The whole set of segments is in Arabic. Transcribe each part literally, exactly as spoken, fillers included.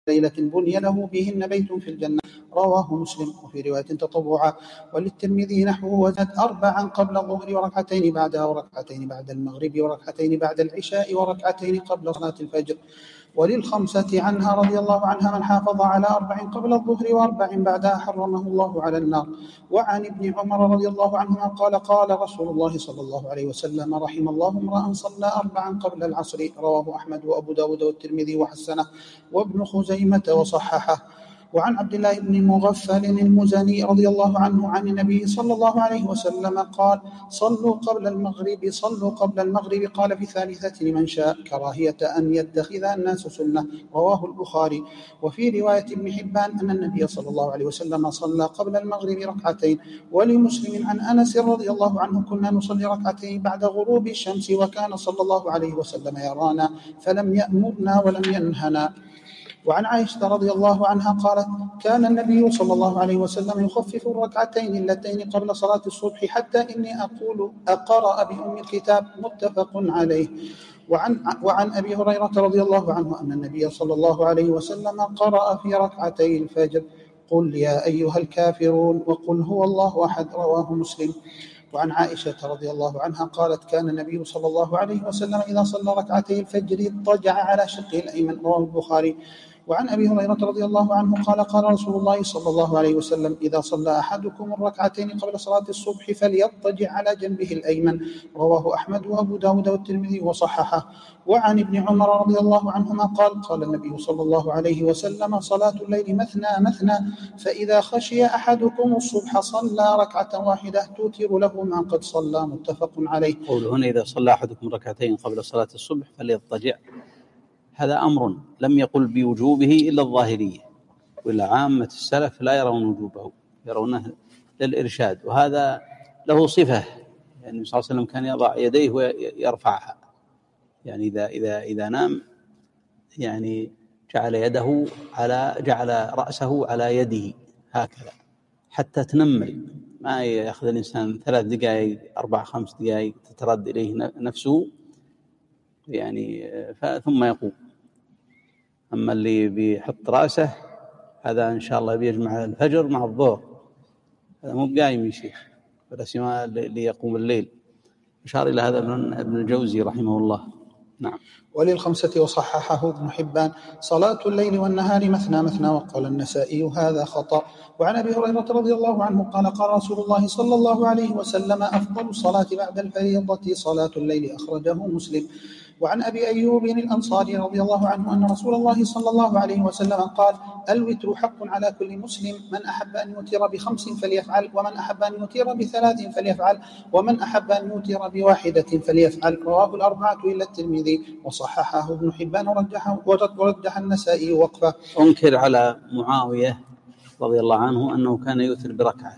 ليلة بني له بهن بيت في الجنة، رواه مسلم. وفي رواية تطوعا وللترمذي نحوه وزاد أربعا قبل الظهر وركعتين بعدها وركعتين بعد المغرب وركعتين بعد العشاء وركعتين قبل صلاة الفجر. وللخمسة عنها رضي الله عنها من حافظ على أربع قبل الظهر وأربع بعدها حرمه الله على النار. وعن ابن عمر رضي الله عنهما قال قال رسول الله صلى الله عليه وسلم رحم الله امرأ صلى أربعا قبل العصر، رواه أحمد وأبو داود والترمذي وحسنه وابن خزيمة وصححه. وعن عبد الله بن مغفل المزني رضي الله عنه عن النبي صلى الله عليه وسلم قال صلوا قبل المغرب صلوا قبل المغرب قال في ثالثة لمن شاء كراهية أن يتخذ الناس سنة، رواه البخاري. وفي رواية ابن حبان أن النبي صلى الله عليه وسلم صلى قبل المغرب ركعتين. ولمسلم عن أنس رضي الله عنه كنا نصلي ركعتين بعد غروب الشمس وكان صلى الله عليه وسلم يرانا فلم يأمرنا ولم ينهنا. وعن عائشة رضي الله عنها قالت كان النبي صلى الله عليه وسلم يخفف الركعتين اللتين قبل صلاة الصبح حتى إني أقول أقرأ بأم الكتاب، متفق عليه. وعن, وعن أبي هريرة رضي الله عنه أن النبي صلى الله عليه وسلم قرأ في ركعتي الفجر قل يا أيها الكافرون وقل هو الله أحد، رواه مسلم. وعن عائشة رضي الله عنها قالت كان النبي صلى الله عليه وسلم إذا صلى ركعتي الفجر اضطجع على شقه الأيمن، رواه البخاري. وعن أبي هريرة رضي الله عنه قال قال رسول الله صلى الله عليه وسلم إذا صلى أحدكم الركعتين قبل صلاة الصبح فليضطجع على جنبه الأيمن، رواه أحمد وأبو داود والترمذي وصححه. وعن ابن عمر رضي الله عنهما قال قال النبي صلى الله عليه وسلم صلاة الليل مثنى مثنى فإذا خشي أحدكم الصبح صلى ركعة واحدة توتر له ما قد صلى، متفق عليه. قوله هنا إذا صلى أحدكم ركعتين قبل صلاة الصبح فليضطجع، هذا أمر لم يقل بوجوبه إلا الظاهرية، وإلا عامة السلف لا يرون وجوبه، يرونه للإرشاد، وهذا له صفة. يعني النبي صلى الله عليه وسلم كان يضع يديه ويرفعها، يعني إذا إذا إذا نام يعني جعل يده على جعل رأسه على يده هكذا حتى تنمل، ما يأخذ الإنسان ثلاث دقائق أربع خمس دقائق تترد إليه نفسه يعني ثم يقوم. أما اللي بيحط رأسه هذا إن شاء الله بيجمع الفجر مع الظهر، هذا مو بقايم يا شيخ، ولا سوى اللي يقوم الليل. أشار إلى هذا ابن الجوزي رحمه الله. نعم. وللخمسة وصححه ابن حبان صلاة الليل والنهار مثنى مثنى، وقال النسائي هذا خطأ. وعن أبي هريرة رضي الله عنه قال قال رسول الله صلى الله عليه وسلم أفضل الصلاة بعد الفريضة صلاة الليل، أخرجه مسلم. وعن أبي أيوب الأنصاري رضي الله عنه أن رسول الله صلى الله عليه وسلم قال الوتر حق على كل مسلم، من أحب أن يوتر بخمس فليفعل، ومن أحب أن يوتر بثلاث فليفعل، ومن أحب أن يوتر بواحدة فليفعل، رواه الأربعة إلا الترمذي وصححه ابن حبان ورجحه ورجح النسائي وقفه. أنكر على معاوية رضي الله عنه أنه كان يوتر بركعة،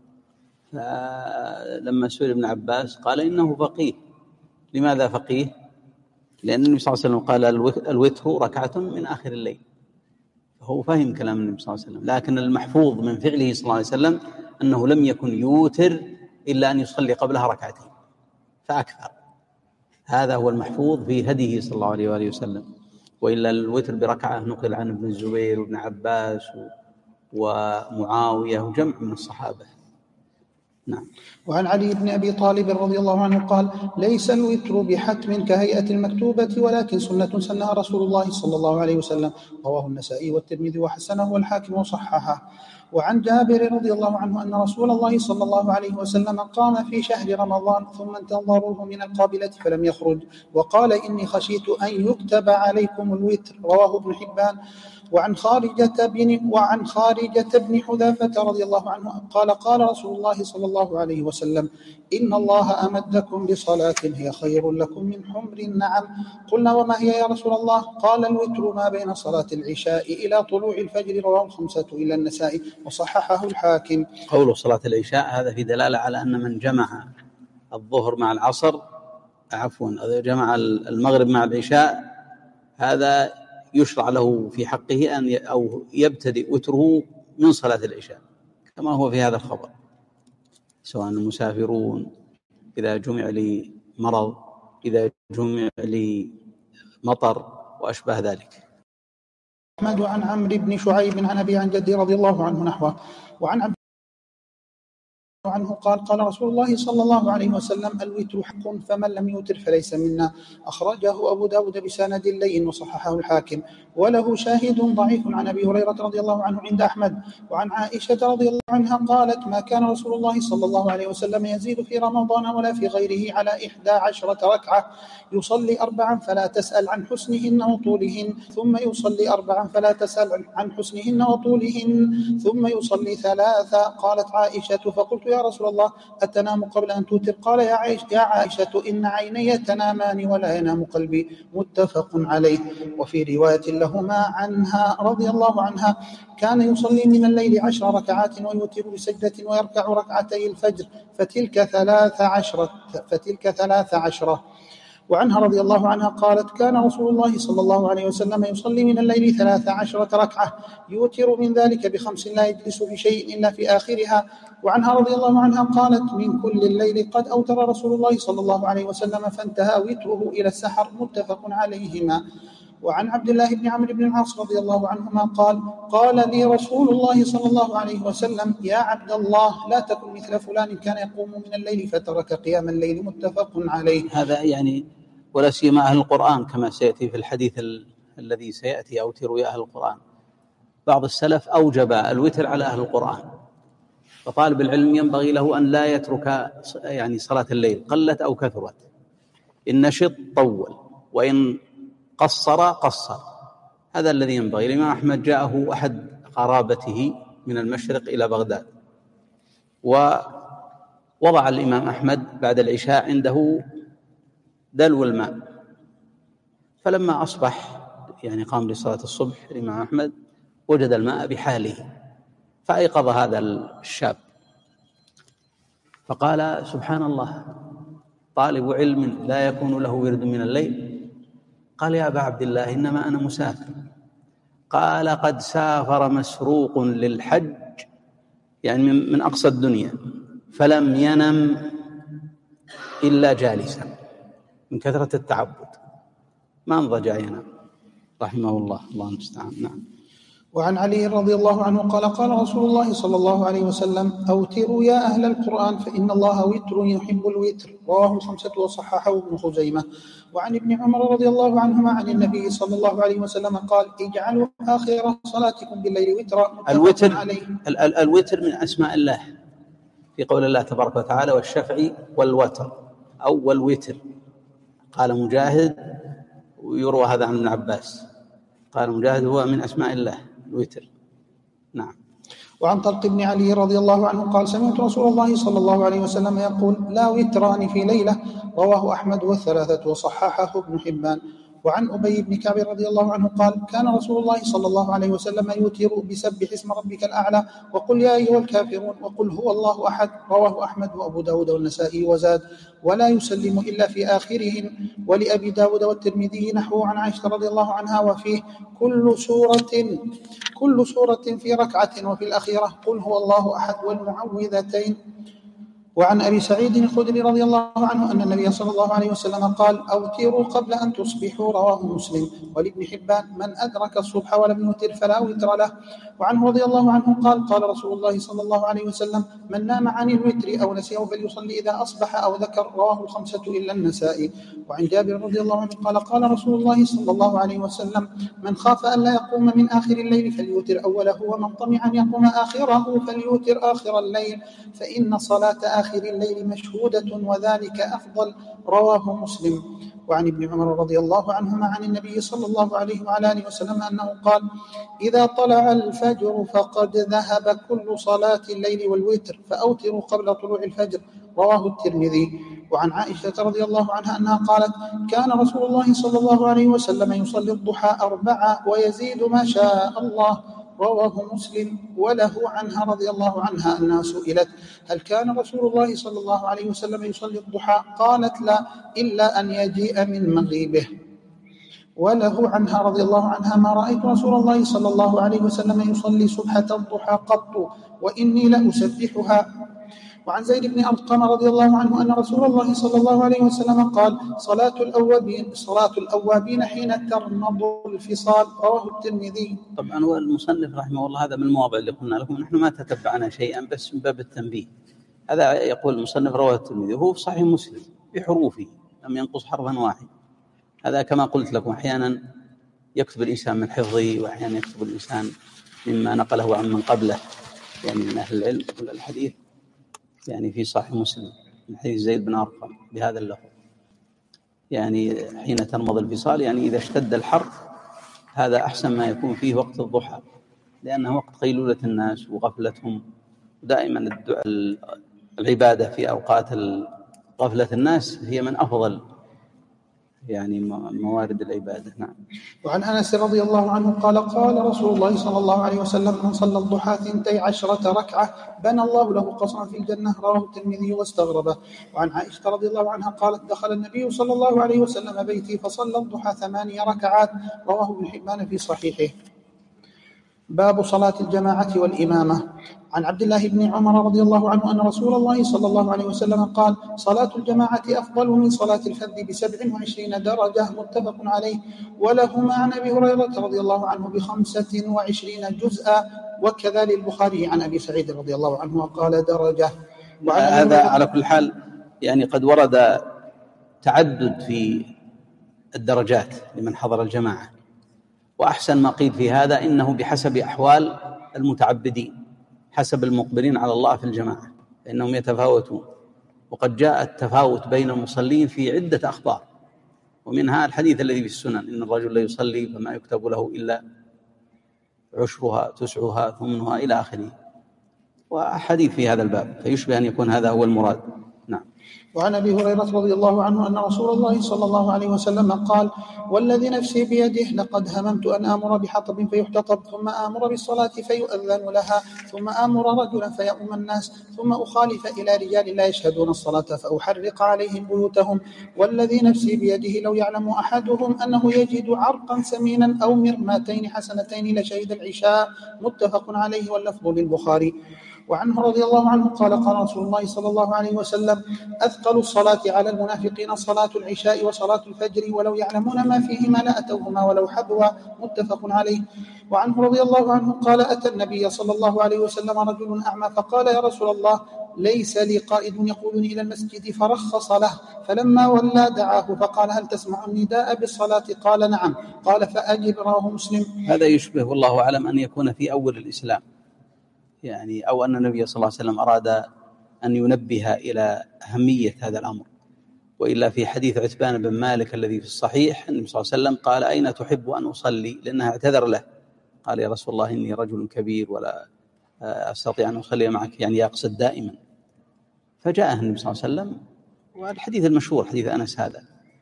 فلما سئل ابن عباس قال إنه فقيه. لماذا فقيه؟ لأن النبي صلى الله عليه وسلم قال الوتر ركعة من آخر الليل، فهو فهم كلام النبي صلى الله عليه وسلم. لكن المحفوظ من فعله صلى الله عليه وسلم أنه لم يكن يوتر إلا أن يصلي قبلها ركعتين فأكثر، هذا هو المحفوظ في هديه صلى الله عليه وآله وسلم. وإلا الوتر بركعة نقل عن ابن الزبير وابن عباس ومعاوية وجمع من الصحابة. نعم. وعن علي بن أبي طالب رضي الله عنه قال ليس الوتر بحتم كهيئة المكتوبة ولكن سنة سنها رسول الله صلى الله عليه وسلم، رواه النسائي والترمذي وحسنه والحاكم وصححه. وعن جابر رضي الله عنه أن رسول الله صلى الله عليه وسلم قام في شهر رمضان ثم انتظروه من القابلة فلم يخرج وقال إني خشيت أن يكتب عليكم الوتر، رواه ابن حبان. وعن خارجة بن وعن خارجة بن حذافة رضي الله عنه قال قال رسول الله صلى الله عليه وسلم إن الله أمدكم بصلاة هي خير لكم من حمر النعم. قلنا وما هي يا رسول الله؟ قال الوتر ما بين صلاة العشاء إلى طلوع الفجر، رواه الخمسة إلا النسائي وصححه الحاكم. قوله صلاة العشاء هذا في دلالة على أن من جمع الظهر مع العصر عفوا جمع المغرب مع العشاء هذا يشرع له في حقه أن أو يبتدئ وتره من صلاة العشاء كما هو في هذا الخبر، سواء المسافرون إذا جمع لمرض إذا جمع لمطر وأشبه ذلك. أحمد عن عمرو بن شعيب عن أبي عن جدي رضي الله عنه نحوه. وعن عبد عنه قال قال رسول الله صلى الله عليه وسلم: الوتر حق فمن لم يوتر فليس منا. أخرجه أبو داود بسند لين وصححه الحاكم، وله شاهد ضعيف عن أبي هريرة رضي الله عنه عند أحمد. وعن عائشة رضي الله عنها قالت: ما كان رسول الله صلى الله عليه وسلم يزيد في رمضان ولا في غيره على إحدى عشرة ركعة، يصلي أربعا فلا تسأل عن حسنهن وطولهن، ثم يصلي أربعا فلا تسأل عن حسنهن وطولهن، ثم يصلي ثلاثا. قالت عائشة: فقلت: يا رسول الله، أتنام قبل أن توتر؟ قال: يا عائشة, يا عائشة إن عيني تنامان ولا ينام قلبي. متفق عليه. وفي رواية لهما عنها رضي الله عنها: كان يصلي من الليل عشر ركعات ويوتر بسجدة ويركع ركعتي الفجر، فتلك ثلاث عشرة فتلك ثلاث عشرة. وعنها رضي الله عنها قالت: كان رسول الله صلى الله عليه وسلم يصلي من الليل ثلاث عشرة ركعة، يوتر من ذلك بخمس لا يجلس بشيء إلا في آخرها. وعنها رضي الله عنها قالت: من كل الليل قد أوتر رسول الله صلى الله عليه وسلم فانتهى وتره إلى السحر. متفق عليهما. وعن عبد الله بن عمرو بن العاص رضي الله عنهما قال: قال لي رسول الله صلى الله عليه وسلم: يا عبد الله، لا تكن مثل فلان كان يقوم من الليل فترك قيام الليل. متفق عليه. هذا يعني ولا سيما أهل القرآن، كما سيأتي في الحديث ال... الذي سيأتي: أوتروا يا أهل القرآن. بعض السلف أوجب الوتر على أهل القرآن، فطالب العلم ينبغي له أن لا يترك يعني صلاة الليل قلت أو كثرت، إن نشط طول، وإن قصر قصر. هذا الذي ينبغي. الإمام أحمد جاءه أحد قرابته من المشرق إلى بغداد، ووضع الإمام أحمد بعد العشاء عنده دلو الماء، فلما أصبح يعني قام لصلاة الصبح الإمام أحمد وجد الماء بحاله، فأيقظ هذا الشاب فقال: سبحان الله، طالب علم لا يكون له ورد من الليل. قال: يا أبا عبد الله، إنما أنا مسافر. قال: قد سافر مسروق للحج، يعني من أقصى الدنيا، فلم ينم إلا جالسا من كثرة التعبد، ما انضجع ينام رحمه الله. الله المستعان. نعم. وعن علي رضي الله عنه قال: قال رسول الله صلى الله عليه وسلم: أوتروا يا أهل القرآن فإن الله وتر يحب الوتر. رواه الخمسة وصححه ابن خزيمة. وعن ابن عمر رضي الله عنهما عن النبي صلى الله عليه وسلم قال: اجعلوا آخر صلاتكم بالليل وترا. الوتر عليه. ال- ال- الوتر من أسماء الله، في قول الله تبارك وتعالى: والشفع والوتر أو والوتر. قال مجاهد، ويروى هذا عن ابن عباس، قال مجاهد: هو من أسماء الله الوتر. نعم. وعن طلق بن علي رضي الله عنه قال: سمعت رسول الله صلى الله عليه وسلم يقول: لا وتران في ليلة. رواه أحمد والثلاثة وصححه ابن حبان. وعن أبي بن كعب رضي الله عنه قال: كان رسول الله صلى الله عليه وسلم يوتر بسبح اسم ربك الأعلى وقل يا أيها الكافرون وقل هو الله أحد. رواه أحمد وأبو داود والنسائي. وزاد: ولا يسلم إلا في آخرهن. ولأبي داود والترمذي نحوه عن عائشة رضي الله عنها، وفيه: كل سورة كل سورة في ركعة، وفي الأخيرة قل هو الله أحد والمعوذتين. وعن أبي سعيد الخدري رضي الله عنه أن النبي صلى الله عليه وسلم قال: أوتروا قبل أن تصبحوا. رواه مسلم. ولابن حبان: من أدرك الصبح ولم يوتر فلا وتر له. وعنه رضي الله عنه قال: قال رسول الله صلى الله عليه وسلم: من نام عن الوتر أو نسيه فليصلي إذا أصبح أو ذكر. رواه الخمسة إلا النسائي. وعن جابر رضي الله عنه قال: قال رسول الله صلى الله عليه وسلم: من خاف أن لا يقوم من آخر الليل فليوتر أوله، ومن طمع أن يقوم آخره فليوتر آخر الليل، فإن صلاة آخر الليل مشهودة وذلك أفضل. رواه مسلم. وعن ابن عمر رضي الله عنهما عن النبي صلى الله عليه وعلى آله وسلم أنه قال: إذا طلع الفجر فقد ذهب كل صلاة الليل والوتر، فأوتروا قبل طلوع الفجر. رواه الترمذي. وعن عائشة رضي الله عنها أنها قالت: كان رسول الله صلى الله عليه وسلم يصلي الضحى أربعة ويزيد ما شاء الله. رواه مسلم. وله عنها رضي الله عنها أنها سئلت: هل كان رسول الله صلى الله عليه وسلم يصلي الضحى؟ قالت: لا، إلا أن يجيء من مغيبه. وله عنها رضي الله عنها: ما رأيت رسول الله صلى الله عليه وسلم يصلي سبحة الضحى قط، وإني لأسبحها. وعن زيد بن أرقم رضي الله عنه أن رسول الله صلى الله عليه وسلم قال صلاة الأوابين صلاة الأوابين حين ترمض الفصال، رواه الترمذي. طبعا هو المصنف رحمه الله هذا من المواضع اللي قلنا لكم نحن ما تتبعنا شيئا بس من باب التنبيه. هذا يقول المصنف رواه الترمذي وهو في صحيح مسلم بحروفه لم ينقص حرفا واحد. هذا كما قلت لكم أحيانا يكتب الإنسان من حفظه وأحيانا يكتب الإنسان مما نقله عن من قبله يعني من أهل العلم والحديث. يعني في صحيح مسلم من حديث زيد بن أرقم بهذا اللفظ يعني حين ترمض الفصال يعني إذا اشتد الحر، هذا أحسن ما يكون فيه وقت الضحى لأنه وقت قيلولة الناس وغفلتهم. دائما العبادة في أوقات غفلة الناس هي من أفضل يعني موارد العبادة. نعم. وعن أنس رضي الله عنه قال قال رسول الله صلى الله عليه وسلم من صلى الضحى ثنتي عشرة ركعة بنى الله له قصرا في الجنة، رواه الترمذي واستغربه. وعن عائشة رضي الله عنها قالت دخل النبي صلى الله عليه وسلم بيتي فصلى الضحى ثماني ركعات، رواه ابن حبان في صحيحه. باب صلاة الجماعة والإمامة. عن عبد الله بن عمر رضي الله عنه أن رسول الله صلى الله عليه وسلم قال صلاة الجماعة أفضل من صلاة الفذ بسبع وعشرين درجة، متفق عليه. ولهما عن أبي هريرة رضي الله عنه بخمسة وعشرين جزءا، وكذا للبخاري عن أبي سعيد رضي الله عنه وقال درجة. هذا على كل حال يعني قد ورد تعدد في الدرجات لمن حضر الجماعة، وأحسن ما قيل في هذا إنه بحسب أحوال المتعبدين، حسب المقبلين على الله في الجماعة فإنهم يتفاوتون. وقد جاء التفاوت بين المصلين في عدة أخبار، ومنها الحديث الذي في السنن إن الرجل لا يصلي فما يكتب له إلا عشرها تسعها ثمنها إلى آخره، وحديث في هذا الباب فيشبه أن يكون هذا هو المراد. نعم. وعن أبي هريرة رضي الله عنه أن رسول الله صلى الله عليه وسلم قال والذي نفسي بيده لقد هممت أن آمر بحطب فيحتطب ثم آمر بالصلاة فيؤذن لها ثم آمر رجلا فيؤم الناس ثم أخالف إلى رجال لا يشهدون الصلاة فأحرق عليهم بيوتهم، والذي نفسي بيده لو يعلم أحدهم أنه يجد عرقا سمينا أو مرماتين حسنتين لشهد العشاء، متفق عليه واللفظ للبخاري. وعنه رضي الله عنه قال قال رسول الله صلى الله عليه وسلم أثقل الصلاة على المنافقين صلاة العشاء وصلاة الفجر ولو يعلمون ما فيهما لأتوهما ولو حبوا، متفق عليه. وعنه رضي الله عنه قال أتى النبي صلى الله عليه وسلم رجل أعمى فقال يا رسول الله ليس لي قائد يقودني إلى المسجد فرخص له، فلما ولى دعاه فقال هل تسمع النداء بالصلاة؟ قال نعم. قال فأجب، رواه مسلم. هذا يشبه والله أعلم أن يكون في أول الإسلام يعني، أو أن النبي صلى الله عليه وسلم أراد أن ينبه إلى أهمية هذا الأمر. وإلا في حديث عتبان بن مالك الذي في الصحيح النبي صلى الله عليه وسلم قال أين تحب أن أصلي؟ لأنها اعتذر له قال يا رسول الله إني رجل كبير ولا أستطيع أن أصلي معك، يعني يقصد دائما. فجاءه النبي صلى الله عليه وسلم، والحديث المشهور حديث أنس هذا،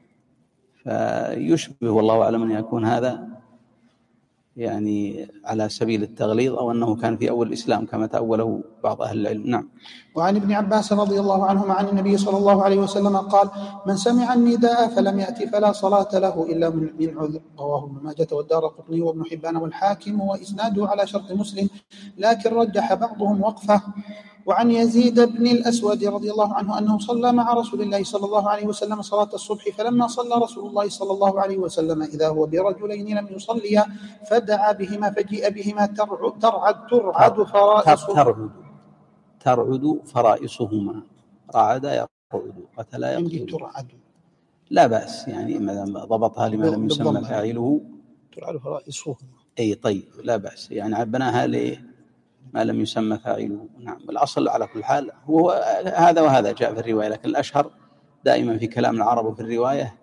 فيشبه والله أعلم أن يكون هذا يعني على سبيل التغليظ أو أنه كان في أول الإسلام كما تأوله بعض أهل العلم. نعم. وعن ابن عباس رضي الله عنهما عن النبي صلى الله عليه وسلم قال من سمع النداء فلم يأتي فلا صلاة له إلا من عذر، رواه ابن ماجة والدارقطني وابن حبان والحاكم وإسناده على شرط مسلم، لكن رجح بعضهم وقفه. وعن يزيد بن الأسود رضي الله عنه أنه صلى مع رسول الله صلى الله عليه وسلم صلاة الصبح، فلما صلى رسول الله صلى الله عليه وسلم إذا هو برجلين لم يصليا فدعا بهما فجيء بهما ترعد ترعد, ترعد فرائصهما ترعد فرائصهما رعد يرعد قتل يقتل ترعد لا بأس يعني ما ضبطها لما لم يسمى فاعله ترعد فرائصهما أي طيب لا بأس يعني عبناها ليه ما لم يسمى فاعله. نعم. الأصل على كل حال هو هذا وهذا جاء في الرواية، لكن الأشهر دائما في كلام العرب وفي الرواية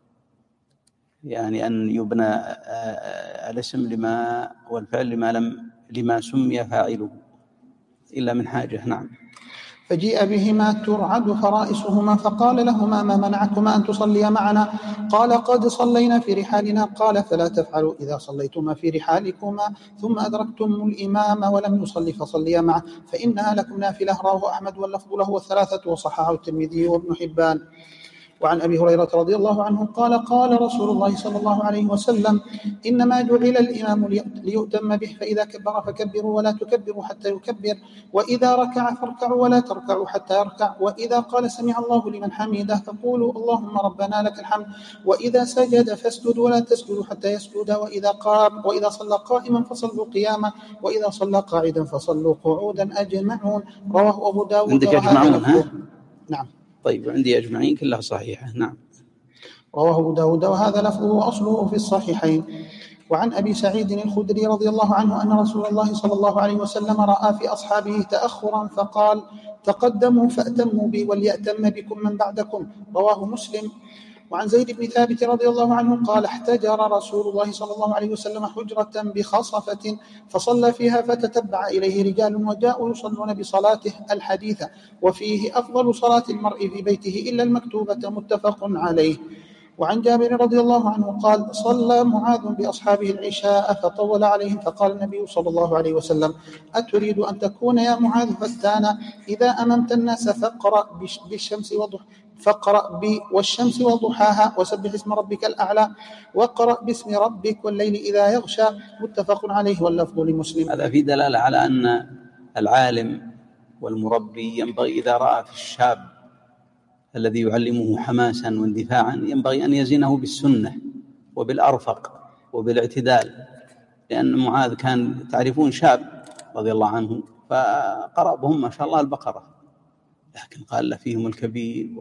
يعني أن يبنى الاسم لما والفعل لما لم لما سمي فاعله إلا من حاجة. نعم. فجيء بهما ترعد فرائصهما فقال لهما ما منعكما أن تصليا معنا؟ قال قد صلينا في رحالنا. قال فلا تفعلوا إذا صليتما في رحالكما ثم أدركتم الإمام ولم يصلي فصليا معه فإنها لكم نافلة، رواه أحمد واللفظ له والثلاثة وصححه الترمذي وابن حبان. وعن أبي هريرة رضي الله عنه قال قال رسول الله صلى الله عليه وسلم إنما جعل الإمام ليؤتم به فإذا كبر فكبروا ولا تكبروا حتى يكبر وإذا ركع فاركعوا ولا تركعوا حتى يركع وإذا قال سمع الله لمن حمده فقولوا اللهم ربنا لك الحمد وإذا سجد فاسجدوا ولا تسجدوا حتى يسجد وإذا قام وإذا صلى قائما فصلوا قياما وإذا صلى قاعدا فصلوا قعودا أجمعون. رواه أبو داود. عندك أجمعون ها؟ نعم. طيب عندي أجمعين كلها صحيحة. نعم. رواه أبو داود وهذا لفظه وأصله في الصحيحين. وعن أبي سعيد الخدري رضي الله عنه أن رسول الله صلى الله عليه وسلم رأى في أصحابه تأخرا فقال تقدموا فأتموا بي وليأتم بكم من بعدكم. رواه مسلم. وعن زيد بن ثابت رضي الله عنه قال احتجر رسول الله صلى الله عليه وسلم حجرة بخصفة فصلى فيها فتتبع إليه رجال وجاءوا يصلون بصلاته الحديثة وفيه أفضل صلاة المرء في بيته إلا المكتوبة متفق عليه. وعن جابر رضي الله عنه قال صلى معاذ بأصحابه العشاء فطول عليهم فقال النبي صلى الله عليه وسلم أتريد أن تكون يا معاذ فتانا إذا أممت الناس فاقرأ بالشمس وضحاها فاقرأ بي والشمس وضحاها وسبح اسم ربك الأعلى واقرأ باسم ربك والليل إذا يغشى. متفق عليه واللفظ لمسلم. هذا في دلالة على أن العالم والمربي ينبغي إذا رأى في الشاب الذي يعلمه حماسا واندفاعا ينبغي أن يزينه بالسنة وبالأرفق وبالاعتدال، لأن معاذ كان تعرفون شاب رضي الله عنه فقرأ بهم ما شاء الله البقرة، لكن قال فيهم الكبير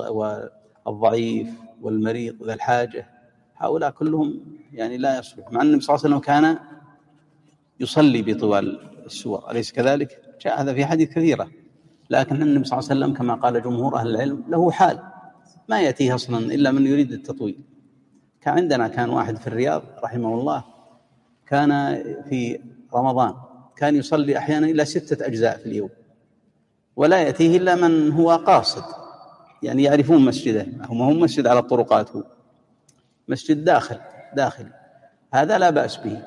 والضعيف والمريض ذا الحاجة، هؤلاء كلهم يعني لا يصلح، مع أن النبي صلى الله عليه وسلم كان يصلي بطوال السور أليس كذلك؟ جاء هذا في حديث كثيرة، لكن النبي صلى الله عليه وسلم كما قال جمهور أهل العلم له حال ما يأتيه أصلا إلا من يريد التطويل. كان عندنا كان واحد في الرياض رحمه الله كان في رمضان كان يصلي أحيانا إلى ستة أجزاء في اليوم ولا يأتيه إلا من هو قاصد، يعني يعرفون مسجده، هم هم مسجد على الطرقات، هو مسجد داخل داخل هذا لا بأس به،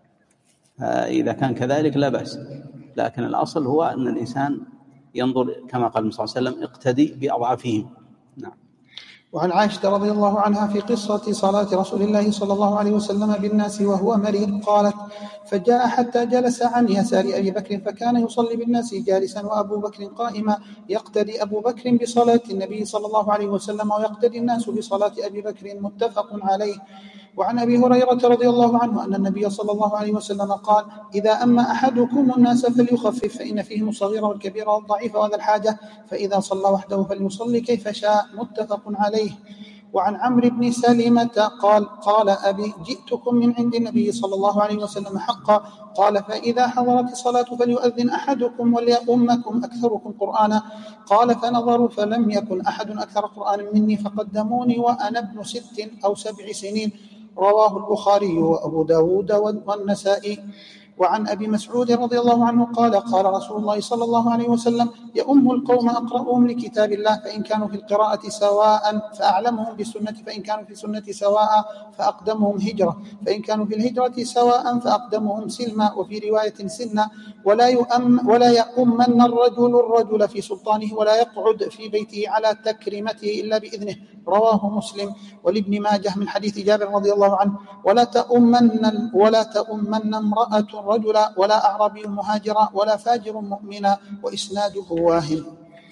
إذا كان كذلك لا بأس، لكن الأصل هو أن الإنسان ينظر كما قال النبي صلى الله عليه وسلم اقتدي بأضعافهم. نعم. وعن عائشة رضي الله عنها في قصة صلاة رسول الله صلى الله عليه وسلم بالناس وهو مريض قالت فجاء حتى جلس عن يسار أبي بكر فكان يصلي بالناس جالسا وأبو بكر قائما يقتدي أبو بكر بصلاة النبي صلى الله عليه وسلم ويقتدي الناس بصلاة أبي بكر متفق عليه. وعن أبي هريرة رضي الله عنه أن النبي صلى الله عليه وسلم قال إذا أما أحدكم الناس فليخفف فإن فيهم الصغير والكبير والضعيف وذا الحاجة فإذا صلى وحده فليصلي كيف شاء متفق عليه. وعن عمرو بن سلمة قال قال أبي جئتكم من عند النبي صلى الله عليه وسلم حقا قال فإذا حضرت الصلاة فليؤذن أحدكم وليؤمكم أكثركم قرآنا قال فنظروا فلم يكن أحد أكثر قرآنا مني فقدموني وأنا ابن ست أو سبع سنين. رواه البخاري وأبو داود والنسائي. وعن أبي مسعود رضي الله عنه قال قال رسول الله صلى الله عليه وسلم يؤم القوم أقرأهم لكتاب الله فإن كانوا في القراءة سواء فأعلمهم بالسنة فإن كانوا في السنة سواء فأقدمهم هجرة فإن كانوا في الهجرة سواء فأقدمهم سلما وفي رواية سنة ولا يؤم ولا يؤمن الرجل الرجل في سلطانه ولا يقعد في بيته على تكريمته إلا بإذنه. رواه مسلم. ولابن ماجه من حديث جابر رضي الله عنه ولا تؤمن ولا تؤمن امرأة رجلا ولا أعرابي مهاجرا ولا فاجر مؤمنا وإسناده واهن.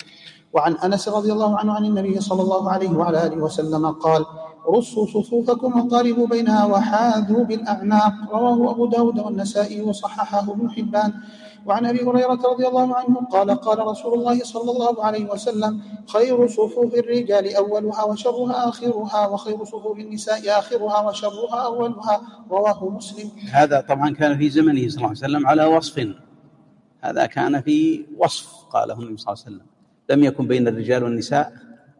وعن أنس رضي الله عنه عن النبي صلى الله عليه وعلى آله وسلم قال رصوا صفوفكم وقاربوا بينها وحاذوا بالأعناق. رواه أبو داود والنسائي وصححه ابن حبان. وعن أبي هريرة رضي الله عنه قال قال رسول الله صلى الله عليه وسلم خير صفوف الرجال أولها وشرها آخرها وخير صفوف النساء آخرها وشرها أولها. رواه مسلم. هذا طبعا كان في زمنه صلى الله عليه وسلم على وصف، هذا كان في وصف قاله النبي صلى الله عليه وسلم، لم يكن بين الرجال والنساء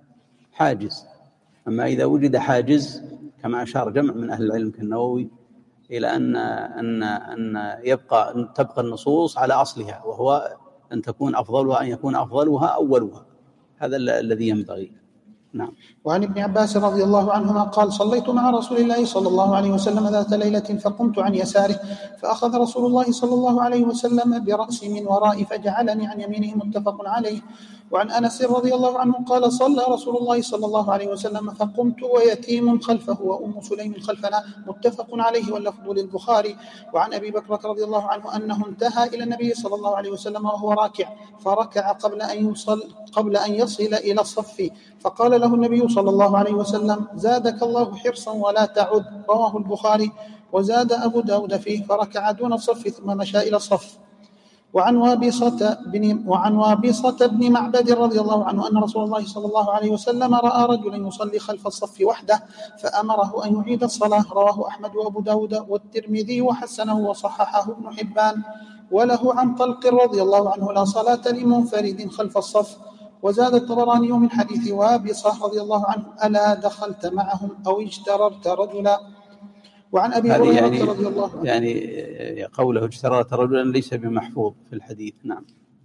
حاجز. أما إذا وجد حاجز كما أشار جمع من أهل العلم كالنووي إلى أن أن أن يبقى أن تبقى النصوص على أصلها، وهو أن تكون أفضلها أن يكون أفضلها أولها، هذا الذي ينبغي. نعم. وعن ابن عباس رضي الله عنهما قال صليت مع رسول الله صلى الله عليه وسلم ذات ليلة فقمت عن يساره فأخذ رسول الله صلى الله عليه وسلم برأسي من ورائي فجعلني عن يمينه متفق عليه. وعن أنس رضي الله عنه قال صلى رسول الله صلى الله عليه وسلم فقمت ويتيم خلفه وأم سليم خلفنا، متفق عليه واللفظ للبخاري. وعن أبي بكرة رضي الله عنه أنه انتهى إلى النبي صلى الله عليه وسلم وهو راكع فركع قبل أن يصل قبل أن يصل إلى الصف، فقال له النبي صلى الله عليه وسلم زادك الله حرصا ولا تعد، رواه البخاري. وزاد أبو داود فيه فركع دون الصف ثم مشى إلى الصف. وعن وابصة بن, وعن وابصة بن معبد رضي الله عنه أن رسول الله صلى الله عليه وسلم رأى رجلا يصلي خلف الصف وحده فأمره أن يعيد الصلاة، رواه أحمد وأبو داود والترمذي وحسنه وصححه ابن حبان. وله عن طلق رضي الله عنه لا صلاة لمنفرد خلف الصف. وزاد الطبراني من حديث وابصة رضي الله عنه ألا دخلت معهم أو اجتررت رجلا. وعن أبي هريرة يعني رضي الله عنه يعني قوله اجتررت رجلا ليس بمحفوظ في الحديث. نعم.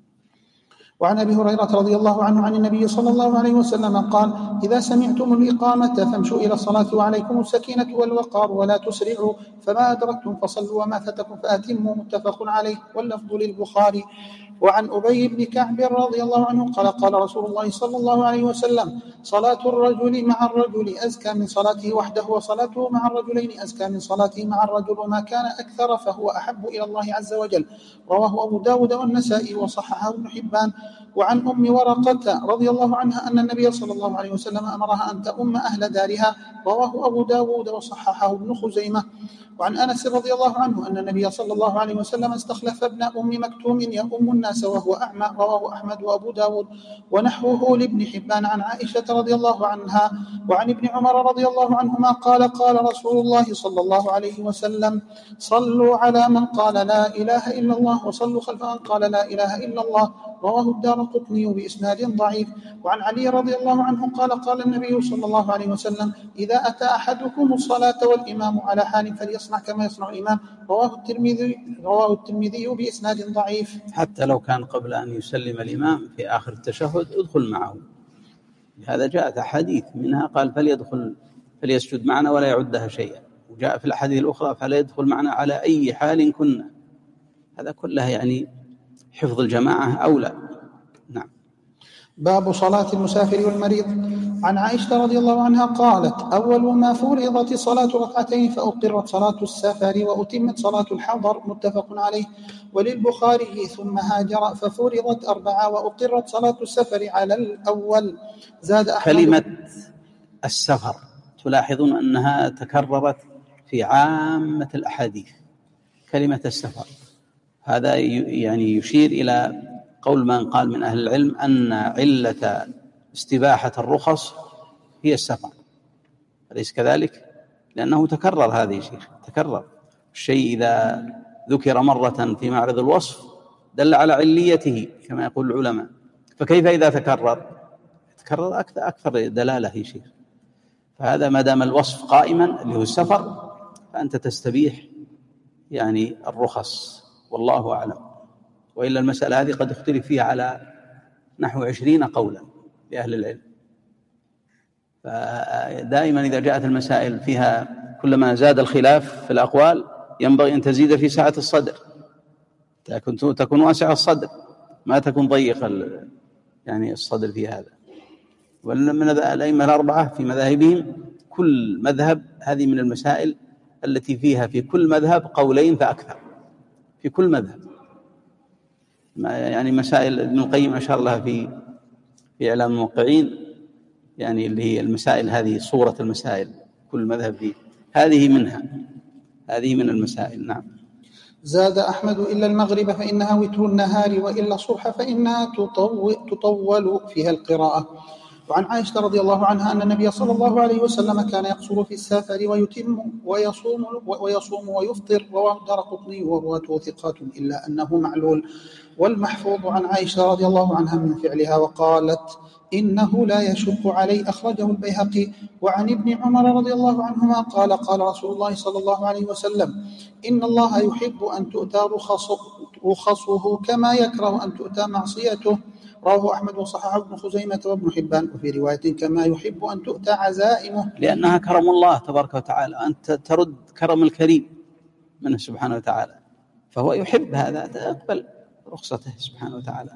وعن أبي هريرة رضي الله عنه عن النبي صلى الله عليه وسلم قال إذا سمعتم الإقامة فامشوا إلى الصلاة وعليكم السكينة والوقار ولا تسرعوا، فما أدركتم فصلوا وما فاتكم فأتموا، متفق عليه واللفظ للبخاري. وعن أبي بن كعب رضي الله عنه قال قال رسول الله صلى الله عليه وسلم صلاة الرجل مع الرجل أزكى من صلاته وحده، وصلاته مع الرجلين أزكى من صلاته مع الرجل، وما كان أكثر فهو أحب إلى الله عز وجل، رواه أبو داود والنسائي وصححه ابن حبان. وعن أم ورقة رضي الله عنها أن النبي صلى الله عليه وسلم أمرها أن تؤم أهل دارها، رواه أبو داود وصححه ابن خزيمة. وعن أنس رضي الله عنه أن النبي صلى الله عليه وسلم استخلف ابن أم مكتوم يؤم الناس وهو أعمى، رواه أحمد وأبو داود ونحوه لابن حبان. عن عائشة رضي الله عنها وعن ابن عمر رضي الله عنهما قال قال رسول الله صلى الله عليه وسلم صلوا على من قال لا إله إلا الله وصلوا خلف من قال لا إله إلا الله، رواه الدارقطني بإسناد ضعيف. وعن علي رضي الله عنه قال قال النبي صلى الله عليه وسلم إذا أتى أحدكم الصلاة والإمام على حال فليصنع كما يصنع الإمام، رواه الترمذي رواه الترمذي بإسناد ضعيف. حتى لو كان قبل أن يسلم الإمام في آخر التشهد ادخل معه، هذا جاءت أحاديث منها قال فليدخل فليسجد معنا ولا يعدها شيئا، وجاء في الأحاديث الأخرى فلا يدخل معنا على أي حال كنا. هذا كله يعني حفظ الجماعة أولى. نعم. باب صلاة المسافر والمريض. عن عائشة رضي الله عنها قالت أول ما فرضت صلاة ركعتين فأقرت صلاة السفر وأتمت صلاة الحضر، متفق عليه. وللبخاري ثم هاجر ففرضت أربعة وأقرت صلاة السفر على الأول. زاد أحمد. كلمة السفر تلاحظون أنها تكررت في عامة الأحاديث، كلمة السفر. هذا يعني يشير إلى قول من قال من أهل العلم أن علة استباحة الرخص هي السفر، أليس كذلك؟ لأنه تكرر هذه شيخ، تكرر الشيء إذا ذكر مرة في معرض الوصف دل على عليته كما يقول العلماء، فكيف إذا تكرر؟ تكرر أكثر, أكثر دلالة يا شيخ. فهذا ما دام الوصف قائما اللي هو السفر فأنت تستبيح يعني الرخص، والله أعلم. وإلا المسألة هذه قد اختلف فيها على نحو عشرين قولا لأهل العلم. فدائما إذا جاءت المسائل فيها كلما زاد الخلاف في الأقوال ينبغي أن تزيد في سعة الصدر، تكون واسع الصدر ما تكون ضيق يعني الصدر في هذا. ومن الأئمة الأربعة في مذاهبهم كل مذهب هذه من المسائل التي فيها في كل مذهب قولين فأكثر، في كل مذهب. يعني مسائل ابن القيم أشار لها في في إعلام الموقعين، يعني اللي هي المسائل هذه صورة المسائل كل مذهب فيه، هذه منها، هذه من المسائل. نعم. زاد أحمد إلا المغرب فإنها وتر النهار وإلا الصبح فإنها تطول, تطول فيها القراءة. وعن عائشة رضي الله عنها أن النبي صلى الله عليه وسلم كان يقصر في السفر ويتم ويصوم ويصوم ويفطر، رواه الدارقطني ورواته ثقات إلا أنه معلول. والمحفوظ عن عائشة رضي الله عنها من فعلها وقالت إنه لا يشق علي، أخرجه البيهقي. وعن ابن عمر رضي الله عنهما قال قال رسول الله صلى الله عليه وسلم إن الله يحب أن تؤتى رخصه كما يكره أن تؤتى معصيته، رواه أحمد وصححه ابن خزيمة وابن حبان. وفي رواية كما يحب أن تؤتى عزائمه، لأنها كرم الله تبارك وتعالى، أنت ترد كرم الكريم منه سبحانه وتعالى، فهو يحب هذا، تقبل رخصته سبحانه وتعالى. نعم.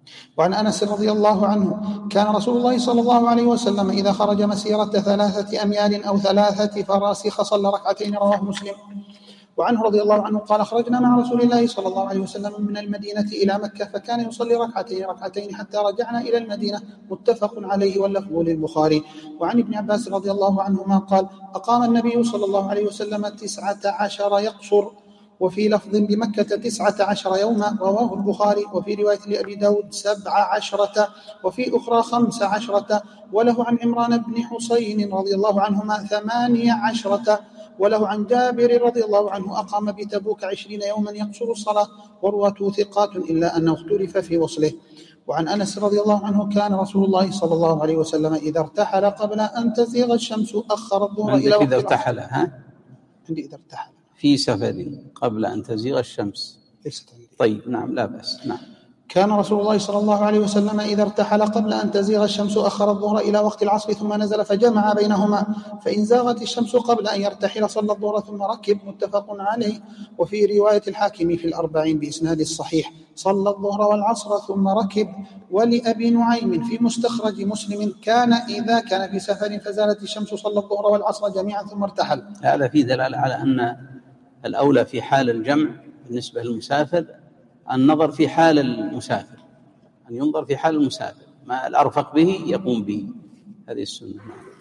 وعن أنس رضي الله عنه كان رسول الله صلى الله عليه وسلم إذا خرج مسيرة ثلاثة أميال أو ثلاثة فراسخ صلى ركعتين، رواه مسلم. وعنه رضي الله عنه قال: خرجنا مع رسول الله صلى الله عليه وسلم من المدينة إلى مكة فكان يصلي ركعتين ركعتين حتى رجعنا إلى المدينة، متفق عليه واللفظ للبخاري. وعن ابن عباس رضي الله عنهما قال: أقام النبي صلى الله عليه وسلم تسعة عشر يقصر، وفي لفظ بمكة تسعة عشر يوما، رواه البخاري. وفي رواية لأبي داود سبع عشرة، وفي أخرى خمس عشرة. وله عن عمران بن حسين رضي الله عنهما ثمانية عشرة. وله عن جابر رضي الله عنه أقام بتبوك عشرين يوما يقصر الصلاة، ورواته ثقات إلا أنه اختلف في وصله. وعن أنس رضي الله عنه كان رسول الله صلى الله عليه وسلم إذا ارتحل قبل أن تزيغ الشمس أخر الظهر إلى وقت إذا ارتحل ها؟ عندي إذا ارتحل في سفر قبل أن تزيغ الشمس. طيب نعم لا بأس. نعم. كان رسول الله صلى الله عليه وسلم إذا ارتحل قبل أن تزيغ الشمس أخر الظهر إلى وقت العصر ثم نزل فجمع بينهما، فإن زاغت الشمس قبل أن يرتحل صلى الظهر ثم ركب، متفق عليه. وفي رواية الحاكم في الأربعين بإسناد الصحيح صلى الظهر والعصر ثم ركب. ولأبي نعيم في مستخرج مسلم كان إذا كان في سفر فزالت الشمس صلى الظهر والعصر جميعا ثم ارتحل. هذا في دلالة على أن الأولى في حال الجمع بالنسبة للمسافر النظر في حال المسافر، أن ينظر في حال المسافر، ما الأرفق به يقوم به، هذه السنة.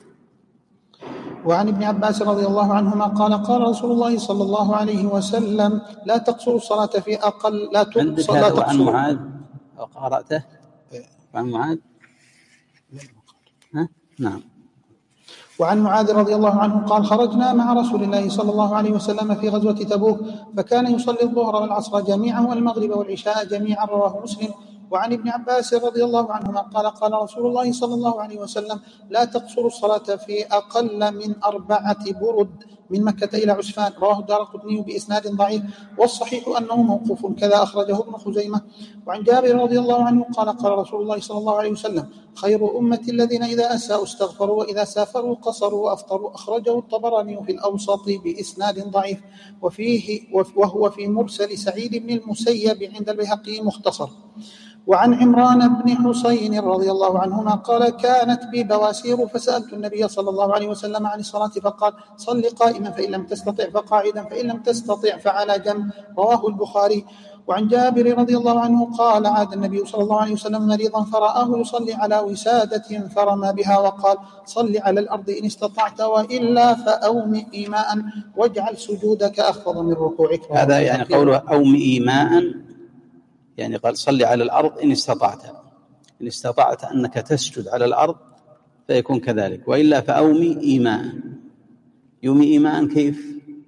وعن ابن عباس رضي الله عنهما قال: قال رسول الله صلى الله عليه وسلم: لا تقصروا الصلاة في أقل لا تقصر لا تقصر. عن معاذ قرأته عن معاذ ها؟ نعم. وعن معاذ رضي الله عنه قال: خرجنا مع رسول الله صلى الله عليه وسلم في غزوة تبوك فكان يصلي الظهر والعصر جميعا والمغرب والعشاء جميعا، رواه مسلم. وعن ابن عباس رضي الله عنهما قال: قال رسول الله صلى الله عليه وسلم: لا تقصروا الصلاة في أقل من أربعة برد من مكة إلى عسفان، رواه الدارقطني بإسناد ضعيف، والصحيح أنه موقوف، كذا أخرجه ابن خزيمة. وعن جابر رضي الله عنه قال: قال رسول الله صلى الله عليه وسلم: خير أمتي الذين إذا أساءوا استغفروا وإذا سافروا قصروا وأفطروا، أخرجه الطبراني في الأوسط بإسناد ضعيف، وفيه وهو في مرسل سعيد بن المسيب عند البيهقي مختصر. وعن عمران بن حسين رضي الله عنهما قال: كانت بي بواسير فسألت النبي صلى الله عليه وسلم عن الصلاة فقال: صل قائما فإن لم تستطع فقاعدا فإن لم تستطع فعلى جنب، رواه البخاري. وعن جابر رضي الله عنه قال: عاد النبي صلى الله عليه وسلم مريضا فرآه يصلي على وسادة فرمى بها وقال: صل على الأرض إن استطعت وإلا فأومئ ماء واجعل سجودك أخفض من ركوعك. هذا يعني قوله أومئ ماء، يعني قال صلي على الأرض إن استطعت، إن استطعت أنك تسجد على الأرض فيكون كذلك، وإلا فأومي إيماء. يومي إيماء كيف؟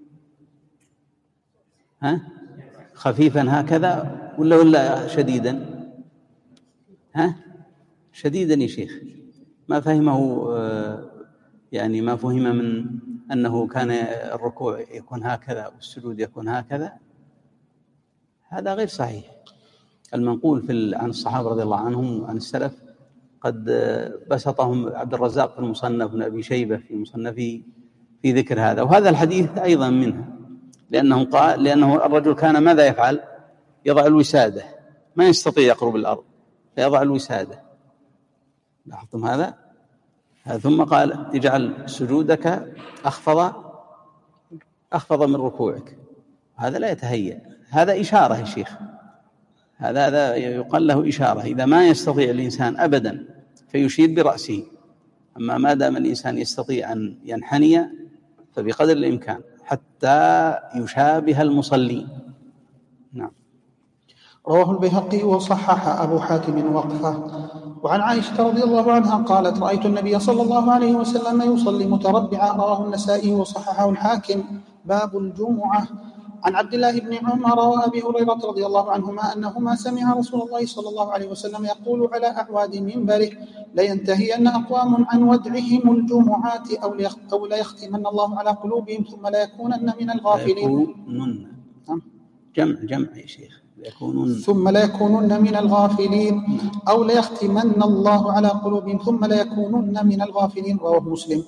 ها؟ خفيفا هكذا ولا ولا شديدا؟ ها؟ شديدا يا شيخ، ما فهمه يعني ما فهم من أنه كان الركوع يكون هكذا والسجود يكون هكذا، هذا غير صحيح. المنقول في عن الصحابة رضي الله عنهم وعن السلف قد بسطهم عبد الرزاق في المصنف وابن أبي شيبة في مصنفه في ذكر هذا، وهذا الحديث أيضا منه، لأنه قال لأنه الرجل كان ماذا يفعل؟ يضع الوسادة، ما يستطيع يقرب الأرض فيضع الوسادة، لاحظتم هذا؟ ثم قال: اجعل سجودك أخفض أخفض من ركوعك، هذا لا يتهيأ، هذا إشارة يا شيخ، هذا هذا يقال له إشارة، إذا ما يستطيع الإنسان أبدا فيشير برأسه، أما ما دام الإنسان يستطيع أن ينحني فبقدر الإمكان حتى يشابه المصلين. نعم. رواه البيهقي وصحح أبو حاتم وقفه. وعن عائشة رضي الله عنها قالت: رأيت النبي صلى الله عليه وسلم يصلي متربعا، رواه النسائي وصححه الحاكم. باب الجمعة. عن عبد الله بن عمر وأبي هريرة رضي الله عنهما أنهما سمع رسول الله صلى الله عليه وسلم يقول على أعواد منبره: لينتهين أقوام عن ودعهم الجمعات أو ليختمن الله على قلوبهم ثم لا يكونن من الغافلين. جمع جمع يا شيخ. يكونون. ثم لا يكونن من الغافلين أو ليختمن الله على قلوبهم ثم لا يكونن من الغافلين، رواه مسلم.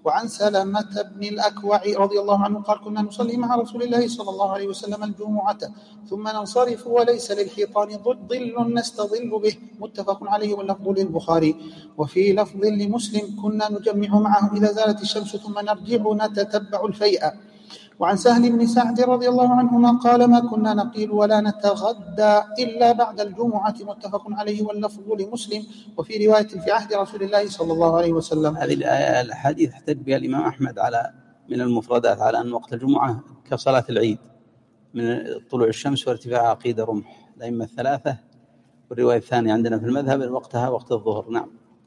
وعن سلمة بن الأكوع رضي الله عنه قال كنا نصلي مع رسول الله صلى الله عليه وسلم الجمعة ثم ننصرف وليس للحيطان ظل نستظل به، متفق عليه واللفظ للبخاري. وفي لفظ لمسلم كنا نجمع معه إذا زالت الشمس ثم نرجع نتتبع الفيء. وعن سهل بن سعد رضي الله عنهما قال ما كنا نقيل ولا نتغدى إلا بعد الجمعة، متفق عليه واللفظ لمسلم. وفي رواية في عهد رسول الله صلى الله عليه وسلم. هذه الحديث احتج بها الإمام أحمد على من المفردات على أن وقت الجمعة كصلاة العيد من طلوع الشمس وارتفاع قيد رمح، الأئمة الثلاثة. والرواية الثانية عندنا في المذهب وقتها وقت الظهر. نعم.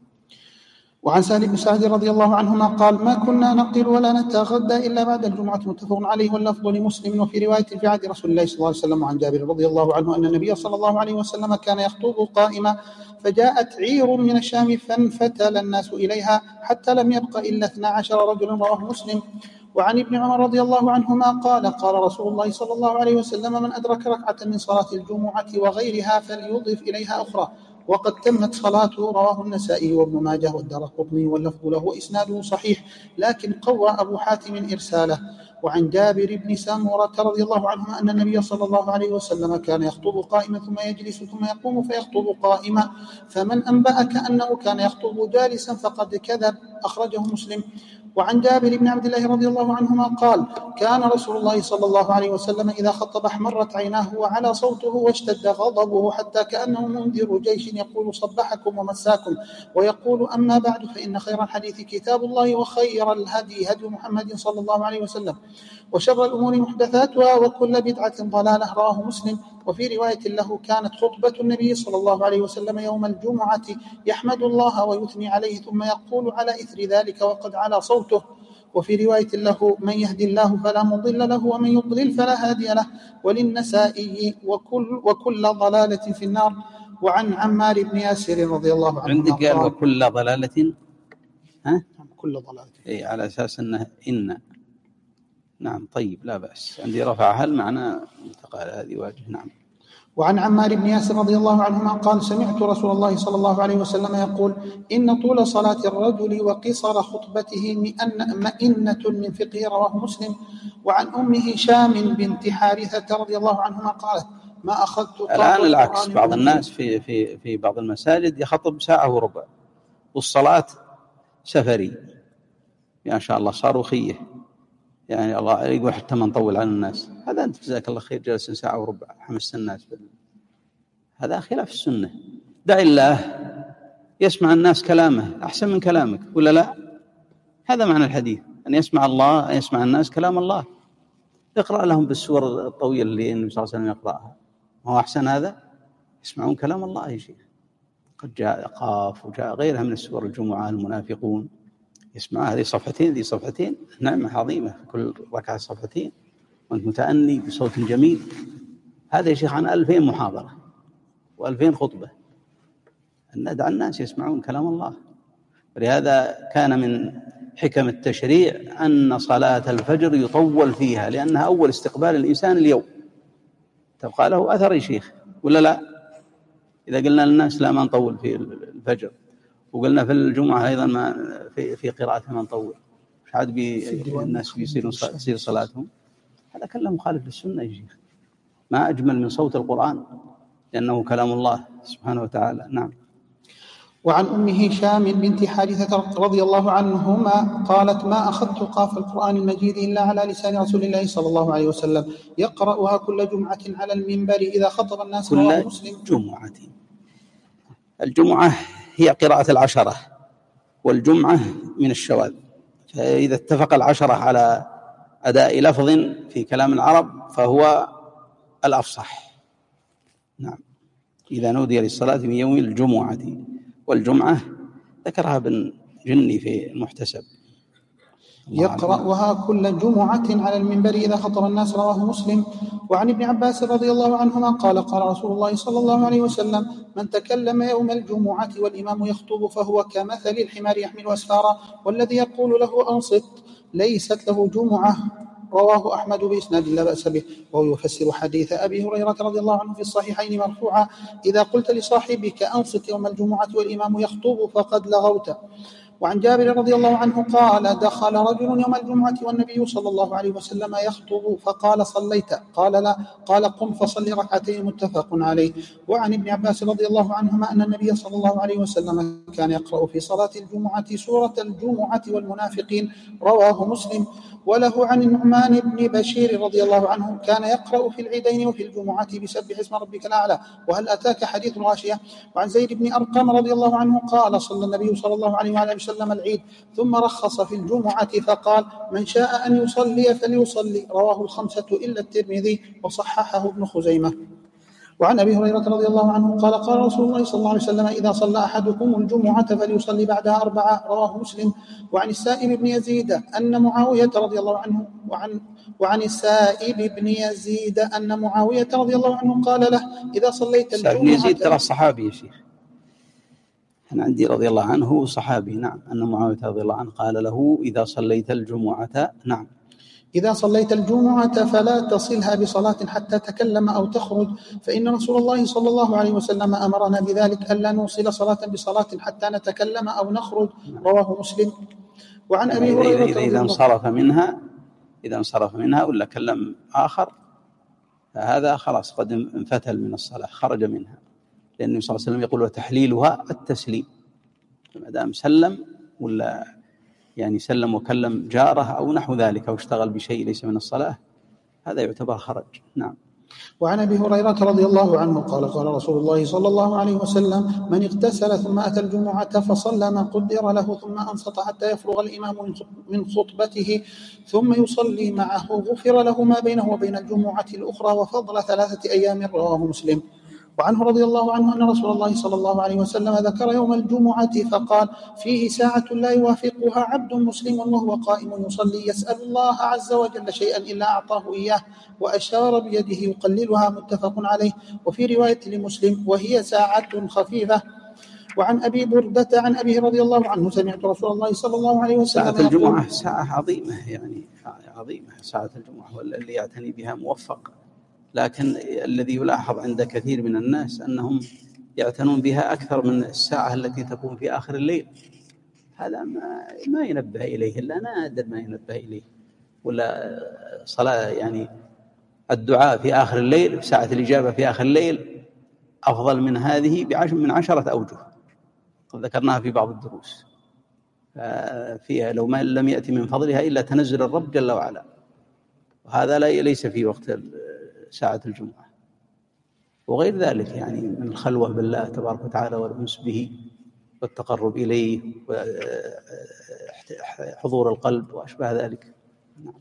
وعن سهل بن سعد رضي الله عنهما قال ما كنا نقيل ولا نتغدى إلا بعد الجمعة، متفق عليه واللفظ لمسلم. وفي رواية في عهد رسول الله صلى الله عليه وسلم عن جابر رضي الله عنه أن النبي صلى الله عليه وسلم كان يخطب قائما فجاءت عير من الشام فانفتل الناس إليها حتى لم يبق إلا اثنا عشر رجلا، رواه مسلم. وعن ابن عمر رضي الله عنهما قال قال رسول الله صلى الله عليه وسلم من أدرك ركعة من صلاة الجمعة وغيرها فليضف إليها أخرى وقد تمت صلاته، رواه النسائي وابن ماجه والدارقطني واللفظ له وإسناده صحيح لكن قوى أبو حاتم إرساله. وعن جابر بن سمرة رضي الله عنه أن النبي صلى الله عليه وسلم كان يخطب قائما ثم يجلس ثم يقوم فيخطب قائما، فمن أنبأك أنه كان يخطب جالسا فقد كذب، أخرجه مسلم. وعن جابر بن عبد الله رضي الله عنهما قال كان رسول الله صلى الله عليه وسلم إذا خطب احمرت عيناه وعلى صوته واشتد غضبه حتى كأنه منذر جيش يقول صبحكم ومساكم، ويقول أما بعد فإن خير الحديث كتاب الله وخير الهدي هدي محمد صلى الله عليه وسلم وشر الأمور محدثاتها وكل بدعة ضلالة، رواه مسلم. وفي رواية له كانت خطبة النبي صلى الله عليه وسلم يوم الجمعة يحمد الله ويثني عليه ثم يقول على إثر ذلك وقد على صوته. وفي رواية له من يهدي الله فلا مضل له ومن يضلل فلا هادي له، وللنسائي وكل, وكل ضلالة في النار. وعن عمار بن ياسر رضي الله عنه عندك قال وكل ضلالة ها؟ كل ضلالة إيه على أساس أنه إن. نعم طيب لا بأس، عندي رفعها المعنى انتقال هذه واجه. نعم. وعن عمار بن ياسر رضي الله عنهما قال سمعت رسول الله صلى الله عليه وسلم يقول إن طول صلاة الرجل وقصر خطبته مئنة من فقه، رواه مسلم. وعن أم هشام بنت حارثة رضي الله عنهما قالت ما أخذت الآن العكس، بعض الناس في, في, في بعض المساجد يخطب ساعة وربع والصلاة سفري ما شاء الله صاروخية، يعني الله يقول حتى ما نطول على الناس. هذا أنت جزاك الله خير جالس ساعة وربع حمست الناس بال... هذا خلاف السنة. دع الله يسمع الناس كلامه أحسن من كلامك ولا لا؟ هذا معنى الحديث، أن يسمع الله أن يسمع الناس كلام الله. اقرأ لهم بالسور الطويلة اللي النبي صلى الله عليه وسلم يقرأها، ما هو أحسن هذا؟ يسمعون كلام الله يا شيخ. قد جاء قاف وجاء غيرها من السور الجمعة المنافقون يسمع هذه صفحتين ذي صفحتين، نعمة عظيمة في كل ركعة صفحتين وأنت متأني بصوت جميل. هذا يا شيخ عن ألفين محاضرة وألفين خطبة، أن ندع الناس يسمعون كلام الله. ولهذا كان من حكم التشريع أن صلاة الفجر يطول فيها لأنها أول استقبال الإنسان اليوم، تبقى له أثر يا شيخ ولا لا؟ إذا قلنا للناس لا ما نطول في الفجر وقلنا في الجمعة أيضا ما في في قراءتها ما نطول، مش عاد بي الناس بيصيرون تصير صلاتهم. هذا كله مخالف للسنة يا شيخ. ما أجمل من صوت القرآن لأنه كلام الله سبحانه وتعالى. نعم. وعن أم هشام بنت حارثة رضي الله عنهما قالت ما أخذت قاف القرآن المجيد إلا على لسان رسول الله صلى الله عليه وسلم يقرأها كل جمعة على المنبر إذا خطب الناس، كل جمعة. الجمعة هي قراءة العشرة والجمعة من الشواذ، فإذا اتفق العشرة على أداء لفظ في كلام العرب فهو الأفصح. نعم. إذا نودي للصلاة من يوم الجمعة، والجمعة ذكرها ابن جني في المحتسب يقرأها كل جمعة على المنبر إذا خطب الناس، رواه مسلم. وعن ابن عباس رضي الله عنهما قال قال رسول الله صلى الله عليه وسلم من تكلم يوم الجمعة والإمام يخطب فهو كمثل الحمار يحمل أسفارا والذي يقول له أنصت ليست له جمعة، رواه أحمد بإسناد لا بأس به. وهو يفسر حديث أبي هريرة رضي الله عنه في الصحيحين مرفوعا إذا قلت لصاحبك أنصت يوم الجمعة والإمام يخطب فقد لغوت. وعن جابر رضي الله عنه قال دخل رجل يوم الجمعة والنبي صلى الله عليه وسلم يخطب فقال صليت؟ قال لا. قال قم فصل ركعتين، متفق عليه. وعن ابن عباس رضي الله عنهما أن النبي صلى الله عليه وسلم كان يقرأ في صلاة الجمعة سورة الجمعة والمنافقين، رواه مسلم. وله عن النعمان بن بشير رضي الله عنه كان يقرأ في العيدين وفي الجمعة بسبح اسم ربك الأعلى وهل أتاك حديث الغاشية. وعن زيد بن أرقم رضي الله عنه قال صلى النبي صلى الله عليه وآله وسلم العيد ثم رخص في الجمعة فقال من شاء أن يصلي فليصلي، رواه الخمسة إلا الترمذي وصححه ابن خزيمة. وعن أبي هريرة رضي الله عنه قال قال رسول الله صلى الله عليه وسلم إذا صلى أحدكم الجمعة فليصلي بعدها أربعة، رواه مسلم. وعن السائب بن يزيد أن معاوية رضي الله عنه وعن وعن السائب بن يزيد أن معاوية رضي الله عنه قال له إذا صليت الجمعة. السائب بن يزيد ترى الصحابي يا شيخ، أنا عندي رضي الله عنه صحابي. نعم. أن معاوية رضي الله عنه قال له إذا صليت الجمعة. نعم. إذا صليت الجمعة فلا تصلها بصلاة حتى تكلم أو تخرج، فإن رسول الله صلى الله عليه وسلم أمرنا بذلك ألا نوصل صلاة بصلاة حتى نتكلم أو نخرج، رواه مسلم. وعن أبي هريرة إذا, إذا انصرف منها إذا انصرف منها ولا كلم آخر فهذا خلاص قد انفتل من الصلاة، خرج منها، لأن النبي صلى الله عليه وسلم يقول وتحليلها التسليم، ما دام سلم ولا يعني سلم وكلم جاره أو نحو ذلك أو اشتغل بشيء ليس من الصلاة هذا يعتبر خرج. نعم. وعن أبي هريرة رضي الله عنه قال قال رسول الله صلى الله عليه وسلم من اغتسل ثم أتى الجمعة فصلى ما قدر له ثم أنصت حتى يفرغ الإمام من خطبته ثم يصلي معه غفر له ما بينه وبين الجمعة الأخرى وفضل ثلاثة أيام، رواه مسلم. وعنه رضي الله عنه أن رسول الله صلى الله عليه وسلم ذكر يوم الجمعة فقال فيه ساعة لا يوافقها عبد مسلم وهو قائم يصلي يسأل الله عز وجل شيئا إلا أعطاه إياه، وأشار بيده يقللها، متفق عليه. وفي رواية لمسلم وهي ساعة خفيفة. وعن أبي بردة عن أبيه رضي الله عنه سمعت رسول الله صلى الله عليه وسلم ساعة الجمعة ساعة عظيمة، يعني عظيمة ساعة الجمعة، واللي يعتني بها موفق. لكن الذي يلاحظ عند كثير من الناس أنهم يعتنون بها أكثر من الساعة التي تكون في آخر الليل، هذا ما, ما ينبه إليه إلا نادر ما ينبه إليه. ولا صلاة يعني الدعاء في آخر الليل، ساعة الإجابة في آخر الليل أفضل من هذه بعشر من عشرة أوجه ذكرناها في بعض الدروس. فيها لو ما لم يأتي من فضلها إلا تنزل الرب جل وعلا، وهذا ليس في وقت ساعة الجمعة. وغير ذلك يعني من الخلوة بالله تبارك وتعالى والأنس به والتقرب إليه وحضور القلب وأشبه ذلك. نعم.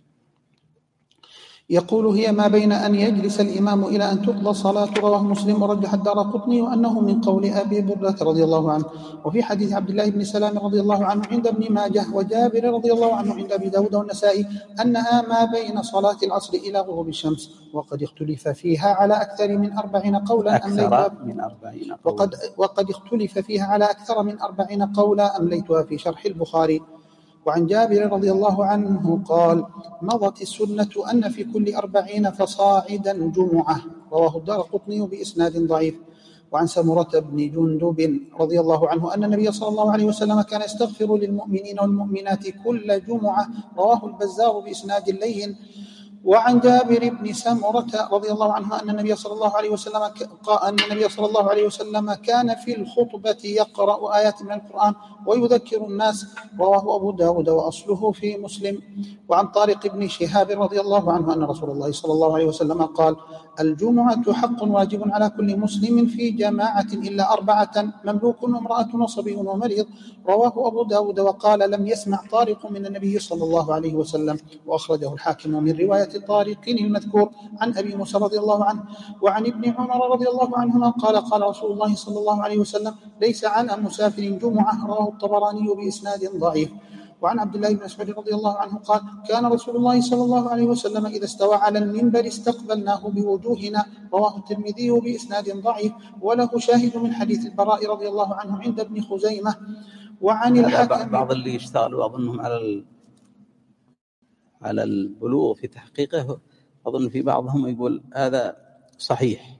يقول هي ما بين أن يجلس الإمام إلى أن تقضى الصلاة، رواه مسلم ورجح الدارقطني وأنه من قول أبي بردة رضي الله عنه. وفي حديث عبد الله بن سلام رضي الله عنه عند ابن ماجه وجابر رضي الله عنه عند أبي داود والنسائي أنها ما بين صلاة العصر إلى غروب الشمس، وقد اختلف فيها على أكثر من أربعين قولا أكثر من أربعين قولا وقد, وقد اختلف فيها على أكثر من أربعين قولا أمليتها في شرح البخاري. وعن جابر رضي الله عنه قال مضت السنة أن في كل أربعين فصاعدا جمعة، رواه الدارقطني بإسناد ضعيف. وعن سمرة بن جندب رضي الله عنه أن النبي صلى الله عليه وسلم كان يستغفر للمؤمنين والمؤمنات كل جمعة، رواه البزار بإسناد لين. وعن جابر بن سمرة رضي الله عنه أن النبي صلى الله عليه وسلم أن النبي صلى الله عليه وسلم كان في الخطبة يقرأ آيات من القرآن ويذكر الناس، رواه أبو داود وأصله في مسلم. وعن طارق بن شهاب رضي الله عنه أن رسول الله صلى الله عليه وسلم قال الجمعة حق واجب على كل مسلم في جماعة إلا أربعة مملوك وامرأة وصبي ومريض، رواه أبو داود. وقال لم يسمع طارق من النبي صلى الله عليه وسلم، وأخرجه الحاكم من رواية طارق المذكور عن أبي موسى رضي الله عنه. وعن ابن عمر رضي الله عنهما قال قال رسول الله صلى الله عليه وسلم ليس على مسافر جمعة، رواه الطبراني بإسناد ضعيف. وعن عبد الله بن مسعود رضي الله عنه قال كان رسول الله صلى الله عليه وسلم إذا استوى على المنبر استقبلناه بوجوهنا، رواه الترمذي بإسناد ضعيف وله شاهد من حديث البراء رضي الله عنه عند ابن خزيمة. وعن الحكم بعض اللي يشتغلوا أظنهم على ال... على البلوغ في تحقيقه، أظن في بعضهم يقول هذا صحيح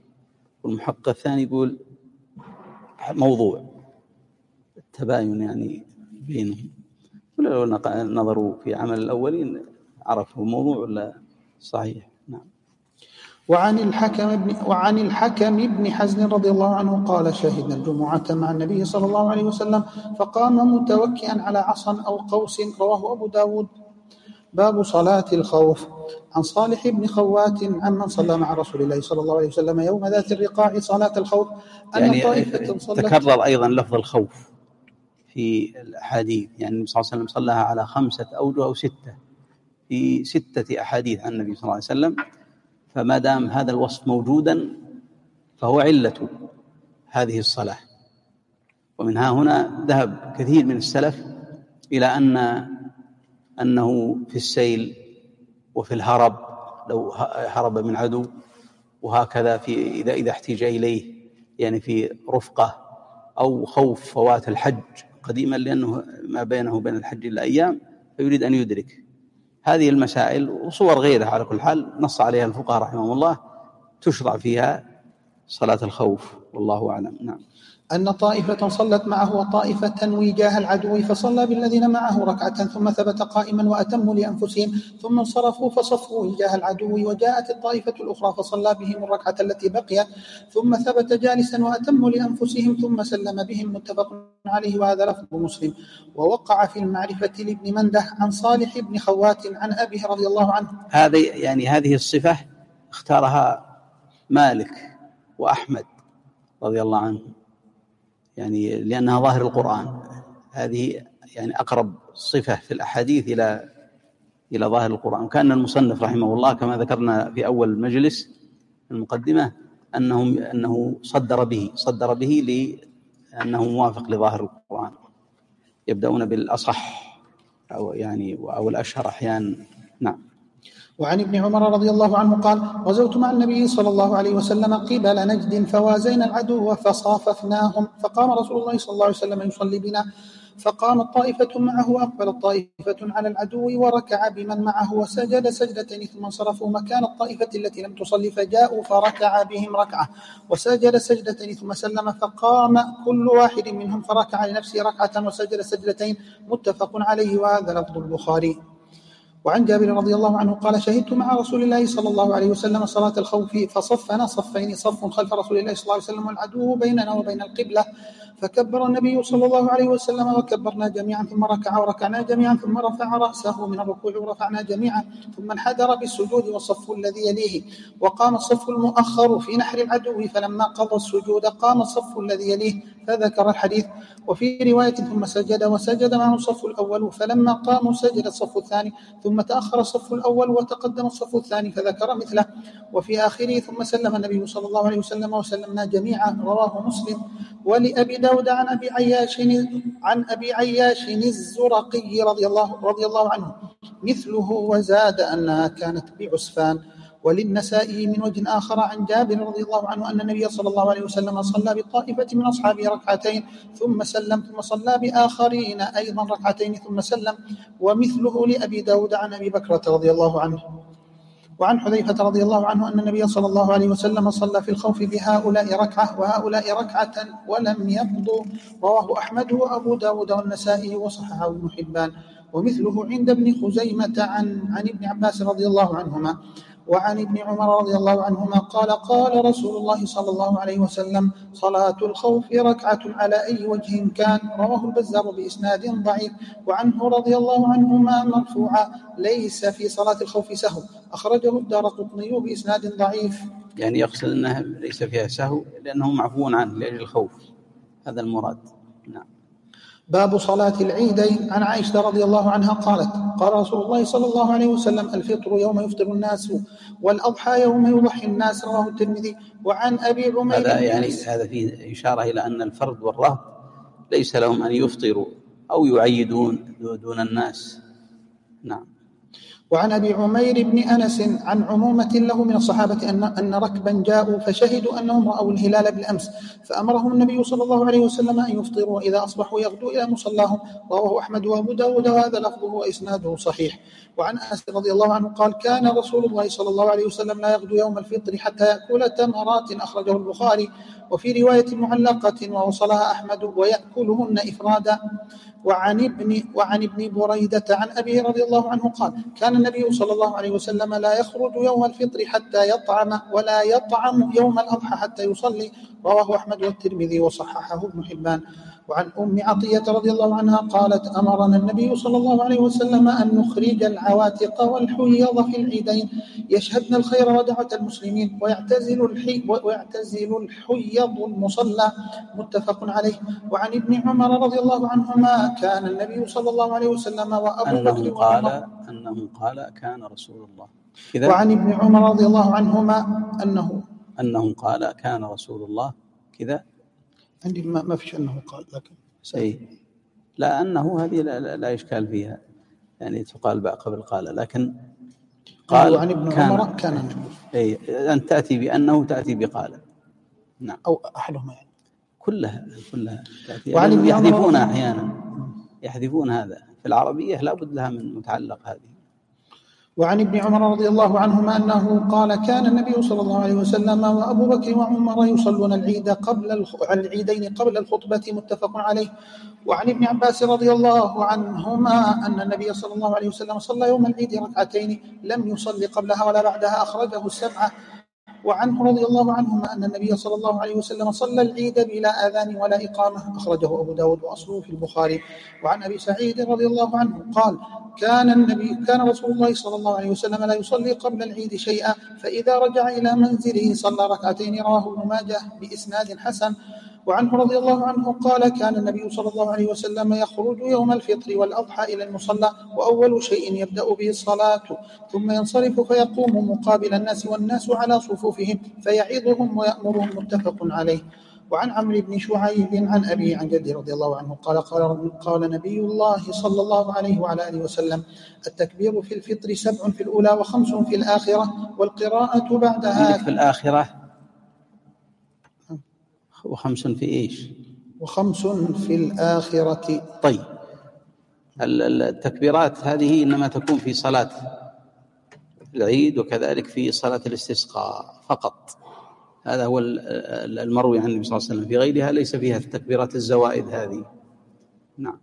والمحقق الثاني يقول موضوع، التباين يعني بينهم، ولو نظروا في عمل الأولين عرفوا الموضوع ولا صحيح. نعم. وعن الحكم بن وعن الحكم بن حزم رضي الله عنه قال: شهدنا الجمعة مع النبي صلى الله عليه وسلم فقام متوكئا على عصا أو قوس. رواه أبو داود. باب صلاة الخوف. عن صالح بن خوات عمن صلى مع رسول الله صلى الله عليه وسلم يوم ذات الرقاع صلاة الخوف أن يعني طائفة صلت. تكرر أيضا لفظ الخوف في الأحاديث، يعني النبي صلى الله عليه وسلم صلىها على خمسة أوجه أو ستة في ستة أحاديث عن النبي صلى الله عليه وسلم، فما دام هذا الوصف موجودا فهو علة هذه الصلاة. ومن ها هنا ذهب كثير من السلف إلى أن أنه في السيل وفي الهرب لو هرب من عدو، وهكذا في إذا إذا احتاج إليه يعني في رفقة، أو خوف فوات الحج قديما لأنه ما بينه وبين الحج إلا أيام فيريد أن يدرك. هذه المسائل وصور غيرها على كل حال نص عليها الفقهاء رحمهم الله تشرع فيها صلاة الخوف، والله أعلم. نعم. أن طائفة صلت معه وطائفة وجاه العدو فصلى بالذين معه ركعة ثم ثبت قائما وأتموا لأنفسهم ثم انصرفوا فصفوا وجاه العدو، وجاءت الطائفة الأخرى فصلى بهم الركعة التي بقيت ثم ثبت جالسا وأتموا لأنفسهم ثم سلم بهم. متفق عليه، وهذا لفظ مسلم. ووقع في المعرفة لابن منده عن صالح بن خوات عن أبيه رضي الله عنه. هذه يعني هذه الصفة اختارها مالك وأحمد رضي الله عنه، يعني لأنها ظاهر القرآن. هذه يعني أقرب صفة في الأحاديث إلى إلى ظاهر القرآن. وكان المصنف رحمه الله كما ذكرنا في أول المجلس المقدمة أنه أنه صدر به صدر به لأنه موافق لظاهر القرآن. يبدأون بالأصح أو يعني أو الأشهر أحيانا. نعم. وعن ابن عمر رضي الله عنه قال: غزوت مع النبي صلى الله عليه وسلم قبل نجد فوازينا العدو فصاففناهم، فقام رسول الله صلى الله عليه وسلم يصلي بنا، فقامت طائفة معه وأقبلت طائفة على العدو وركع بمن معه وسجد سجدتين ثم انصرفوا مكان الطائفة التي لم تصلي فجاءوا فركع بهم ركعة وسجد سجدتين ثم سلم، فقام كل واحد منهم فركع لنفسه ركعة وسجد سجدتين. متفق عليه، وهذا لفظ البخاري. وعن جابر رضي الله عنه قال: شهدت مع رسول الله صلى الله عليه وسلم صلاة الخوف فصفنا صفين، صف خلف رسول الله صلى الله عليه وسلم والعدو بيننا وبين القبلة، فكبر النبي صلى الله عليه وسلم وكبرنا جميعا ثم ركع وركعنا جميعا ثم رفع رأسه من الركوع ورفعنا جميعا ثم انحدر بالسجود والصف الذي يليه، وقام الصف المؤخر في نحر العدو، فلما قضى السجود قام الصف الذي يليه، فذكر الحديث. وفي رواية: ثم سجد وسجد معه الصف الأول، فلما قاموا سجد الصف الثاني، ثم تأخر الصف الأول وتقدم الصف الثاني، فذكر مثله. وفي آخره: ثم سلم النبي صلى الله عليه وسلم وسلمنا جميعا. رواه مسلم. ولأبي داود عن أبي عياش عن أبي عياش الزرقي رضي الله رضي الله عنه مثله وزاد أنها كانت بعسفان. وللنسائي من وجه آخر عن جابر رضي الله عنه أن النبي صلى الله عليه وسلم صلى بطائفة من أصحابه ركعتين ثم سلم، ثم صلى بآخرين أيضا ركعتين ثم سلم. ومثله لأبي داود عن أبي بكرة رضي الله عنه. وعن حذيفة رضي الله عنه أن النبي صلى الله عليه وسلم صلى في الخوف بهؤلاء ركعة وهؤلاء ركعة ولم يقضوا. رواه أحمد وأبو داود والنسائي وصححه ابن حبان. ومثله عند ابن خزيمة عن, عن ابن عباس رضي الله عنهما وعن ابن عمر رضي الله عنهما قال: قال رسول الله صلى الله عليه وسلم: صلاة الخوف ركعة على أي وجه كان. رواه البزار بإسناد ضعيف. وعنه رضي الله عنهما مرفوعا: ليس في صلاة الخوف سهو. أخرجه الدارقطني بإسناد ضعيف. يعني يقصد أنها ليس فيها سهو لأنه معفو عنه لأجل الخوف، هذا المراد. نعم. باب صلاة العيدين. عن عائشة رضي الله عنها قالت: قال رسول الله صلى الله عليه وسلم: الفطر يوم يفطر الناس والأضحى يوم يضحي الناس. رواه الترمذي. وعن أبي عمير هذا يعني هذا فيه إشارة إلى أن الفرد والرهب ليس لهم أن يفطروا أو يعيدون دون الناس. نعم. وعن أبي عمير بن أنس عن عمومة له من الصحابة أن, أن ركبا جاءوا فشهدوا أنهم رأوا الهلال بالأمس فأمرهم النبي صلى الله عليه وسلم أن يفطروا وإذا أصبحوا يغدوا إلى مصلاهم. رواه أحمد وأبو داود وهذا لفظه وإسناده صحيح. وعن أنس رضي الله عنه قال كان رسول الله صلى الله عليه وسلم لا يغدو يوم الفطر حتى يأكل تمرات أخرجه البخاري، وفي رواية معلقة ووصلها أحمد ويأكلهن إفرادا. وعن ابن, وعن ابن بريدة عن أبيه رضي الله عنه قال كان النبي صلى الله عليه وسلم لا يخرج يوم الفطر حتى يطعم ولا يطعم يوم الأضحى حتى يصلي. رواه أحمد والترمذي وصححه ابن حبان. وعن أم عطية رضي الله عنها قالت أمرنا النبي صلى الله عليه وسلم أن نخرج العواتق والحيض في العيدين يشهدن الخير ودعوة المسلمين ويعتزل الحي ويعتزل الحيض المصلى، متفق عليه. وعن ابن عمر رضي الله عنهما كان النبي صلى الله عليه وسلم وأبو بكر قال أنه قال كان رسول الله كذا. وعن ابن عمر رضي الله عنهما أنه أنه قال كان رسول الله كذا. عندي ما, ما فيش أنه قال، لكن أي لا أنه هذه لا, لا, لا إشكال فيها، يعني تقال بقى قبل قال، لكن قال عن ابن كان عمر كان أي أن تأتي بأنه تأتي بقال. نعم، أو أحدهما يعني. كلها كلها تأتي. وعن يحذفون أحيانا يحذفون هذا في العربية، لا بد لها من متعلق هذه. وعن ابن عمر رضي الله عنهما أنه قال كان النبي صلى الله عليه وسلم وأبو بكر وعمر يصلون العيد قبل العيدين قبل الخطبة، متفق عليه. وعن ابن عباس رضي الله عنهما أن النبي صلى الله عليه وسلم صلى يوم العيد ركعتين لم يصلي قبلها ولا بعدها، أخرجه السبعة. وعنه رضي الله عنهما أن النبي صلى الله عليه وسلم صلى العيد بلا آذان ولا إقامة، أخرجه أبو داود وأصله في البخاري. وعن أبي سعيد رضي الله عنه قال كان النبي كان رسول الله صلى الله عليه وسلم لا يصلي قبل العيد شيئا، فإذا رجع إلى منزله صلى ركعتين، رواه ابن ماجه بإسناد حسن. وعنه رضي الله عنه قال كان النبي صلى الله عليه وسلم يخرج يوم الفطر والأضحى إلى المصلى، وأول شيء يبدأ به الصلاة، ثم ينصرف فيقوم مقابل الناس والناس على صفوفهم فيعظهم ويأمرهم، متفق عليه. وعن عمرو بن شعيب عن أبي عن جده رضي الله عنه قال قال, قال نبي الله صلى الله عليه وعلى آله وسلم التكبير في الفطر سبع في الأولى وخمس في الآخرة، والقراءة بعدها في الآخرة وخمس في إيش؟ وخمس في الآخرة. طيب، التكبيرات هذه إنما تكون في صلاة العيد وكذلك في صلاة الاستسقاء فقط، هذا هو المروي عن النبي صلى الله عليه وسلم، في غيرها ليس فيها التكبيرات الزوائد هذه. نعم.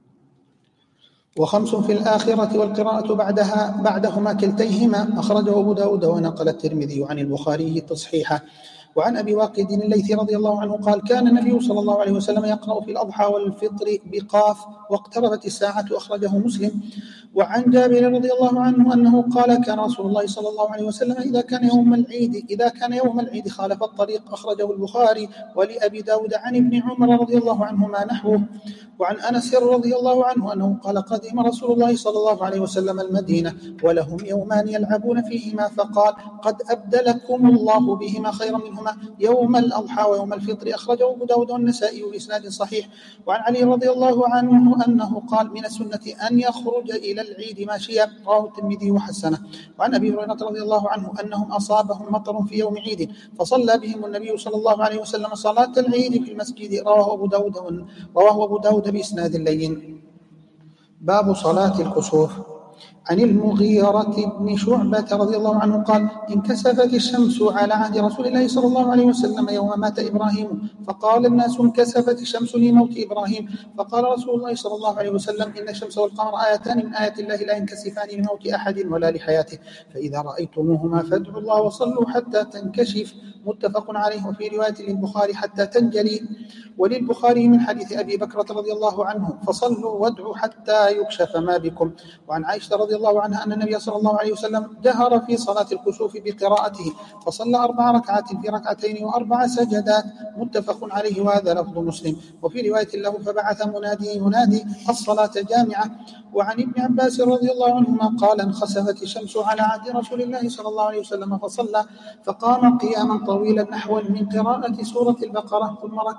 وخمس في الآخرة والقراءة بعدها بعدهما كلتيهما، أخرجه أبو داود ونقل الترمذي عن البخاري تصحيحه. وعن أبي واقد الليثي رضي الله عنه قال كان النبي صلى الله عليه وسلم يقرأ في الأضحى والفطر بقاف واقتربت الساعة، أخرجه مسلم. وعن جابر رضي الله عنه أنه قال كان رسول الله صلى الله عليه وسلم إذا كان يوم العيد إذا كان يوم العيد خالف الطريق، أخرجه البخاري. ولأبي داود عن ابن عمر رضي الله عنهما نحوه. وعن أنس رضي الله عنه أنه قال قدم رسول الله صلى الله عليه وسلم المدينة ولهم يومان يلعبون فيهما، فقال قد أبدلكم الله بهما خيرا منهما يوم الأضحى ويوم الفطر، أخرجه أبو داود والنسائي بإسناد صحيح. وعن علي رضي الله عنه أنه قال من السنة أن يخرج إلى العيد ماشيا، رواه الترمذي وحسنه. وعن أبي هريرة رضي الله عنه أنهم أصابهم مطر في يوم عيد فصلى بهم النبي صلى الله عليه وسلم صلاة العيد في المسجد، رواه أبو داود رواه أبو داود بإسناد لين. باب صلاة الكسوف. عن المغيرة بن شعبة رضي الله عنه قال انكسفت الشمس على عهد رسول الله صلى الله عليه وسلم يوم مات إبراهيم، فقال الناس انكسفت الشمس لموت إبراهيم، فقال رسول الله صلى الله عليه وسلم إن الشمس والقمر آيتان من آيات الله لا ينكسفان لموت أحد ولا لحياته، فإذا رأيتموهما فادعوا الله وصلوا حتى تنكشف، متفق عليه. وفي رواية للبخاري حتى تنجلي، وللبخاري من حديث أبي بكرة رضي الله عنه فصلوا وادعوا حتى يكشف ما بكم. وعن عائشة رضي الله عنها أن النبي صلى الله عليه وسلم جهر في صلاة الكسوف بقراءته فصلى أربع ركعات في ركعتين وأربع سجدات، متفق عليه، وهذا لفظ مسلم. وفي رواية له فبعث منادي ينادي الصلاة جامعة. وعن ابن عباس رضي الله عنهما قال انخسفت الشمس على عهد رسول الله صلى الله عليه وسلم فصلى فقام قياما طويلا نحوا من قراءة سورة البقرة ثم ركع ركوعا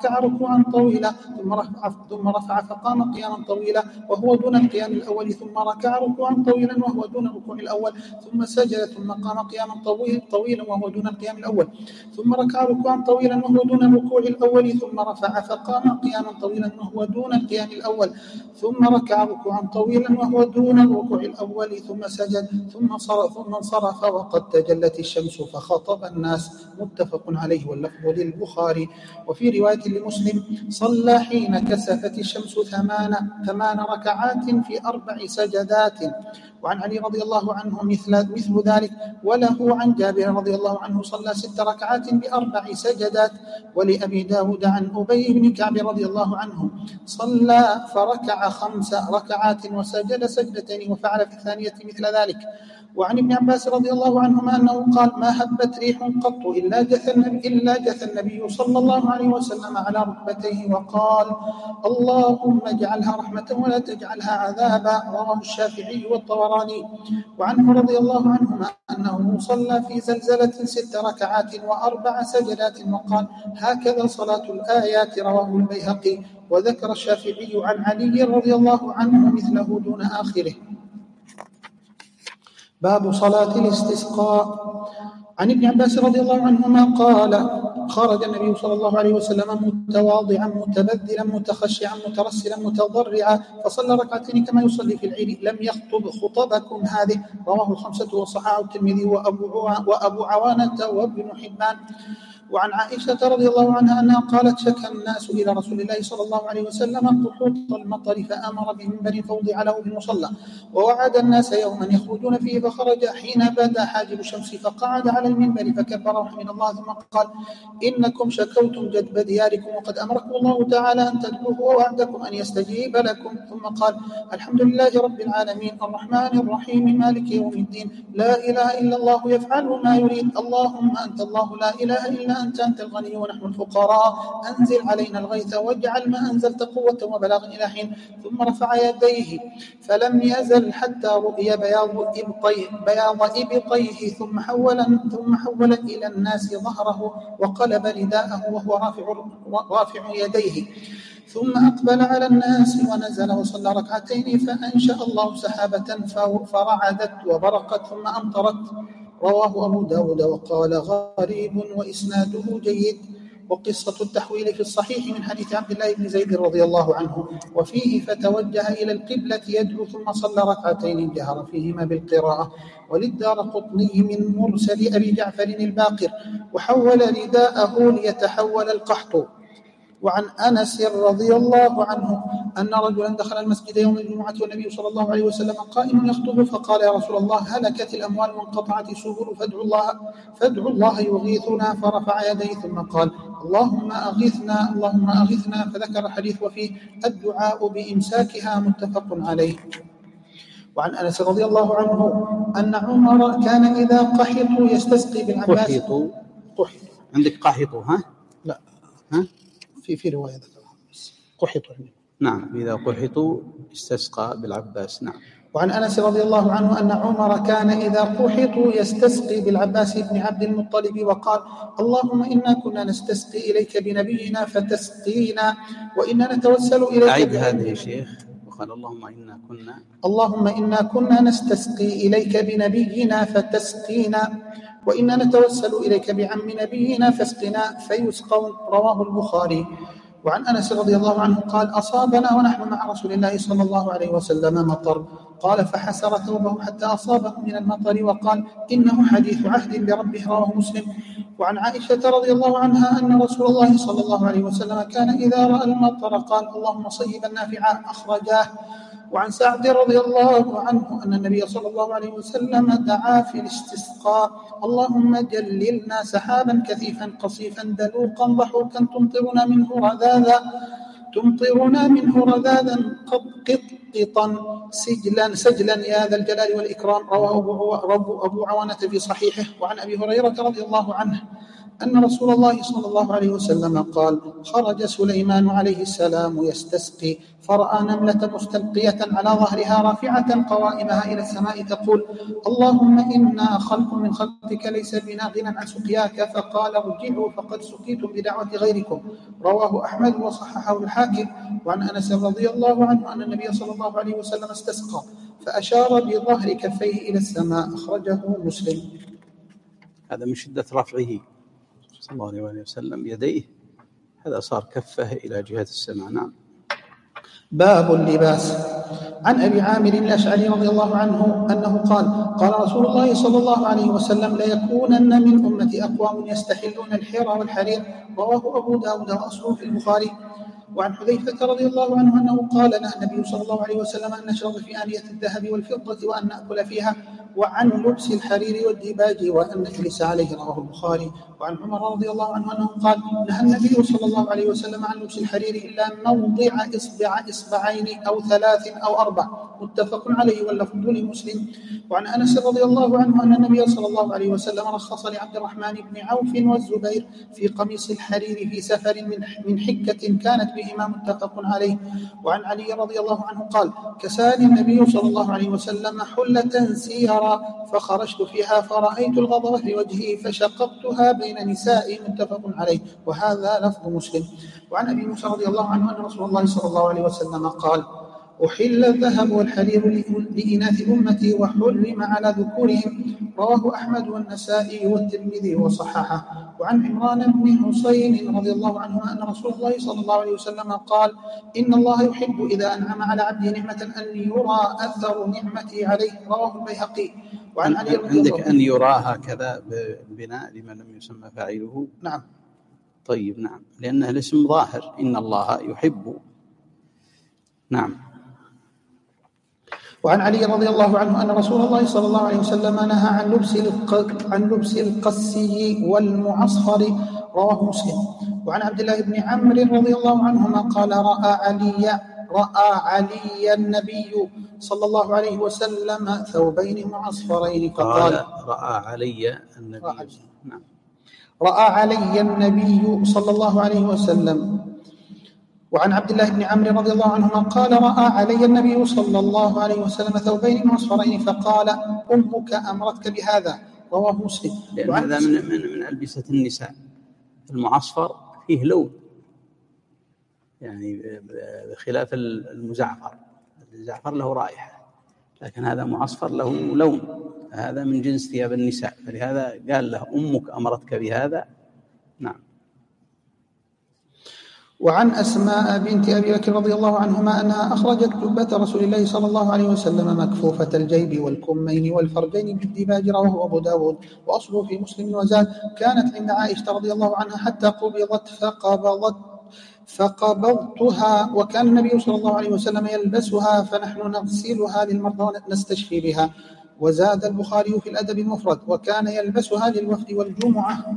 ركوعا طويلا ثم رفع, ثم رفع فقام قياما طويلا وهو دون القيام الأول ثم ركع ركوعا طويلا وهو دون الركوع الأول ثم سجد ثم قام قياما طويل طويلا وهو دون القيام الأول ثم ركع ركوعا طويلا وهو دون الركوع الأول ثم رفع فقام قياما طويلا وهو دون القيام الأول ثم ركع ركوعا طويلا وهو دون الركوع الأول ثم سجد ثم صرف ثم انصرف وقد تجلت الشمس فخاطب الناس. متفق عليه واللفظ للبخاري. وفي رواية لمسلم صلى حين كسفت الشمس ثمان ثمان ركعات في أربع سجدات. وعن علي رضي الله عنه مثل مثل ذلك وله عن جابر رضي الله عنه صلى ست ركعات بأربع سجدات. ولأبي داود عن أبي بن كعب رضي الله عنه صلى فركع خمس ركعات وسجد سجدتين وفعل في الثانية مثل ذلك. وعن ابن عباس رضي الله عنهما أنه قال ما هبت ريح قط إلا جثى النبي, إلا جثى النبي صلى الله عليه وسلم على ركبتيه وقال اللهم اجعلها رحمة ولا تجعلها عذابا. رواه الشافعي والطبراني. وعنه رضي الله عنهما أنه صلى في زلزلة ست ركعات وأربع سجدات وقال هكذا صلاة الآيات. رواه البيهقي. وذكر الشافعي عن علي رضي الله عنه مثله دون آخره. باب صلاة الاستسقاء. عن ابن عباس رضي الله عنهما قال خرج النبي صلى الله عليه وسلم متواضعا متبذلا متخشعا مترسلا متضرعا فصلى ركعتين كما يصلي في العيد لم يخطب خطبكم هذه. رواه الخمسة وصححه الترمذي وأبو عوانة وابن حبان. وعن عائشة رضي الله عنها أنها قالت شكى الناس إلى رسول الله صلى الله عليه وسلم قحوط المطر فأمر بمنبر فوضع له بالمصلى ووعد الناس يوما يخرجون فيه فخرج حين بدا حاجب الشمس فقعد على المنبر فكبر وحمد الله ثم قال إنكم شكوتم جدب دياركم وقد أمركم الله تعالى أن تدعوه ووعدكم أن يستجيب لكم. ثم قال الحمد لله رب العالمين الرحمن الرحيم مالك يوم الدين لا إله إلا الله يفعل ما يريد اللهم أنت الله لا إله إلا أنت أنت الغني ونحن الفقراء أنزل علينا الغيث واجعل ما أنزلت قوة وبلاغ إلى حين. ثم رفع يديه فلم يزل حتى رؤي بياض إبطيه, بياض إبطيه ثم حول ثم حول إلى الناس ظهره وقلب رداءه وهو رافع, رافع يديه ثم أقبل على الناس ونزل وصلى ركعتين فأنشأ الله سحابة فرعدت وبرقت ثم أمطرت. رواه أبو داود وقال غريب وإسناده جيد. وقصة التحويل في الصحيح من حديث عبد الله بن زيد رضي الله عنه وفيه فتوجه إلى القبلة يدعو ثم صلى ركعتين جهر فيهما بالقراءة. وللدارقطني من مرسل أبي جعفر الباقر وحول رداءه ليتحول القحط. وعن أنس رضي الله عنه أن رجلا دخل المسجد يوم الجمعة والنبي صلى الله عليه وسلم قائم يخطب فقال يا رسول الله هلكت الأموال وانقطعت السبل فادعوا الله, فادعوا الله يغيثنا. فرفع يديه ثم قال اللهم أغثنا اللهم أغثنا فذكر الحديث وفيه الدعاء بإمساكها. متفق عليه. وعن أنس رضي الله عنه أن عمر كان إذا قحطوا يستسقي بالعباس. قحطوا قحط عندك قحطوا ها؟ لا ها؟ في في رواية ذكرها قحطوا. نعم إذا قحطوا استسقى بالعباس. نعم. وعن أنس رضي الله عنه أن عمر كان إذا قحطوا يستسقي بالعباس بن عبد المطلب وقال اللهم إنا كنا نستسقي إليك بنبينا فتسقينا وإنا نتوسل إليك. أعيد هذا يا شيخ. وقال اللهم إنا كنا اللهم إنا كنا نستسقي إليك بنبينا فتسقينا وإنا نتوسل إليك بعم نبينا فاسقنا فيسقون. رواه البخاري. وعن أنس رضي الله عنه قال أصابنا ونحن مع رسول الله صلى الله عليه وسلم مطر قال فحسر ثوبه حتى أصابه من المطر وقال إنه حديث عهد بربه. رواه مسلم. وعن عائشة رضي الله عنها أن رسول الله صلى الله عليه وسلم كان إذا رأى المطر قال اللهم صيبا نافعا أخرجاه. وعن سعد رضي الله عنه أن النبي صلى الله عليه وسلم دعا في الاستسقاء اللهم جللنا سحابا كثيفا قصيفا دلوقا ضحوكا تمطرنا منه رذاذا تمطرنا منه رذاذا قطقطا سجلا سجلا يا ذا الجلال والإكرام. رواه أبو عوانة في صحيحه. وعن أبي هريرة رضي الله عنه أن رسول الله صلى الله عليه وسلم قال: خرج سليمان عليه السلام يستسقي فرأى نملة مستلقية على ظهرها رافعة قوائمها إلى السماء تقول: اللهم إنا خلق من خلقك ليس بنا غنى عن سقياك، فقال: ارجعوا فقد سقيتم بدعوة غيركم. رواه أحمد وصححه الحاكم. وعن أنس رضي الله عنه أن النبي صلى الله عليه وسلم استسقى فأشار بظهر كفيه إلى السماء، أخرجه مسلم. هذا من شدة رفعه صلى الله عليه وسلم يديه، هذا صار كفه إلى جهة السماء. نعم. باب اللباس. عن أبي عامر الأشعري رضي الله عنه أنه قال: قال رسول الله صلى الله عليه وسلم: ليكونن من أمتي أقوام يستحلون الحرى والحرير. رواه أبو داود وأصله في البخاري. وعن حذيفة رضي الله عنه أنه قال: نهى النبي صلى الله عليه وسلم أن نشرب في آنية الذهب والفضة وأن نأكل فيها، وعن لبس الحرير والديباج وأن نجلس عليه. رواه البخاري. وعن عمر رضي الله عنه أنه قال: نهى النبي صلى الله عليه وسلم عن لبس الحرير إلا موضع إصبع إصبعين أو ثلاث أو أربع. متفق عليه واللفظ لمسلم. وعن أنس رضي الله عنه أن النبي صلى الله عليه وسلم رخص لعبد الرحمن بن عوف والزبير في قميص الحرير في سفر من حكة كانت بهما. متفق عليه. وعن علي رضي الله عنه قال: كساني النبي صلى الله عليه وسلم حلة سيرا فخرجت فيها فرأيت الغضب في وجهي فشققتها بين نسائي. متفق عليه. وهذا لفظ مسلم. وعن أبي موسى رضي الله عنه أن رسول الله صلى الله عليه وسلم قال: أحل الذهب والحرير لإناث أمتي وحرم على ذكورهم. رواه أحمد والنسائي والترمذي وصححه. وعن عمران بن حسين رضي الله عنه أن رسول الله صلى الله عليه وسلم قال: إن الله يحب إذا أنعم على عبده نعمة أن يرى أثر نعمته عليه. رواه البيهقي. وعن علي رضي الله عندك أن يرى هكذا ببناء لما لم يسمى فاعله. نعم. طيب. نعم، لأنه الاسم ظاهر، إن الله يحب. نعم. وعن علي رضي الله عنه أن رسول الله صلى الله عليه وسلم نهى عن لبس عن لبس القسي والمعصفر. رواه مسلم. وعن عبد الله بن عمرو رضي الله عنهما قال: رأى علي رأى علي النبي صلى الله عليه وسلم ثوبين معصفرين فقال: رأى علي النبي رأى, نعم. رأى علي النبي صلى الله عليه وسلم. وعن عبد الله بن عمرو رضي الله عنهما قال: رأى علي النبي صلى الله عليه وسلم ثوبين معصفرين فقال: أمك أمرتك بهذا. رواه مسلم. لأن هذا من, من, من ألبسة النساء. المعصفر فيه لون، يعني بخلاف المزعفر. الزعفر له رائحة، لكن هذا معصفر له لون، هذا من جنس ثياب النساء، فلهذا قال له: أمك أمرتك بهذا. نعم. وعن أسماء بنت أبي بكر رضي الله عنهما أنها أخرجت جبة رسول الله صلى الله عليه وسلم مكفوفة الجيب والكمين والفرجين بالديباج. رواه أبو داود وأصله في مسلم وزاد: كانت عند عائشة رضي الله عنها حتى قبضت فقبضت فقبضتها، وكان النبي صلى الله عليه وسلم يلبسها فنحن نغسلها للمرضى ونستشفي بها. وزاد البخاري في الأدب المفرد: وكان يلبسها للوفد والجمعة.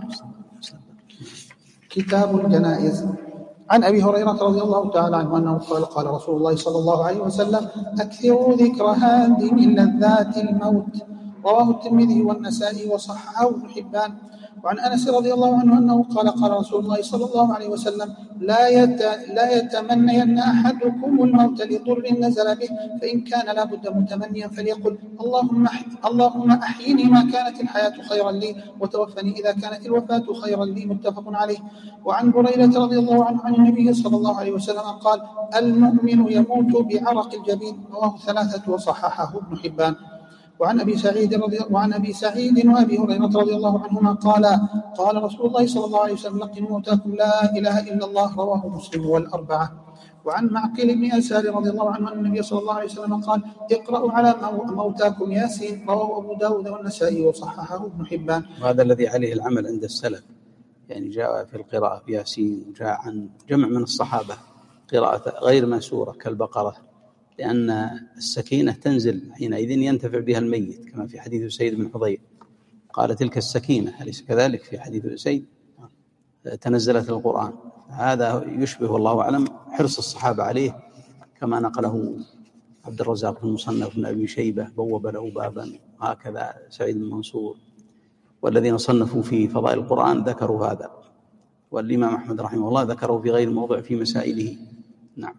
كتاب الجنائز. عن أبي هريرة رضي الله تعالى عنه أنه قال: قال رسول الله صلى الله عليه وسلم: أكثروا ذكر هادم لذات الموت. رواه الترمذي والنسائي وصححه ابن حبان. وعن أنس رضي الله عنه أنه قال: قال رسول الله صلى الله عليه وسلم: لا يت... لا يتمنين أحدكم الموت لضر نزل به، فإن كان لابد متمنيا فليقل: اللهم أحي... اللهم أحيني ما كانت الحياة خيرا لي، وتوفني إذا كانت الوفاة خيرا لي. متفق عليه. وعن بريدة رضي الله عنه عن النبي صلى الله عليه وسلم قال: المؤمن يموت بعرق الجبين. رواه ثلاثة وصححه ابن حبان. وعن أبي سعيد رضي وعن أبي سعيد وأبي هريرة رضي الله عنهما قال: قال رسول الله صلى الله عليه وسلم: لقنوا موتاكم لا إله إلا الله. رواه مسلم والأربعة. وعن معقل بن يسار رضي الله عنه أن النبي صلى الله عليه وسلم قال: اقرأوا على موتاكم ياسين. رواه أبو داود والنسائي وصححه ابن حبان. وهذا الذي عليه العمل عند السلف، يعني جاء في القراءة في ياسين، وجاء عن جمع من الصحابة قراءة غير منسورة كالبقرة، لأن السكينة تنزل حينئذ ينتفع بها الميت، كما في حديث سيد بن حضير قال: تلك السكينة، أليس كذلك في حديث سيد؟ تنزلت القرآن. هذا يشبه الله أعلم حرص الصحابة عليه، كما نقله عبد الرزاق في المصنف بن أبي شيبة: بوب له بابا، هكذا سعيد بن منصور والذين صنفوا في فضائل القرآن ذكروا هذا، والإمام أحمد رحمه الله ذكره في غير موضع في مسائله. نعم.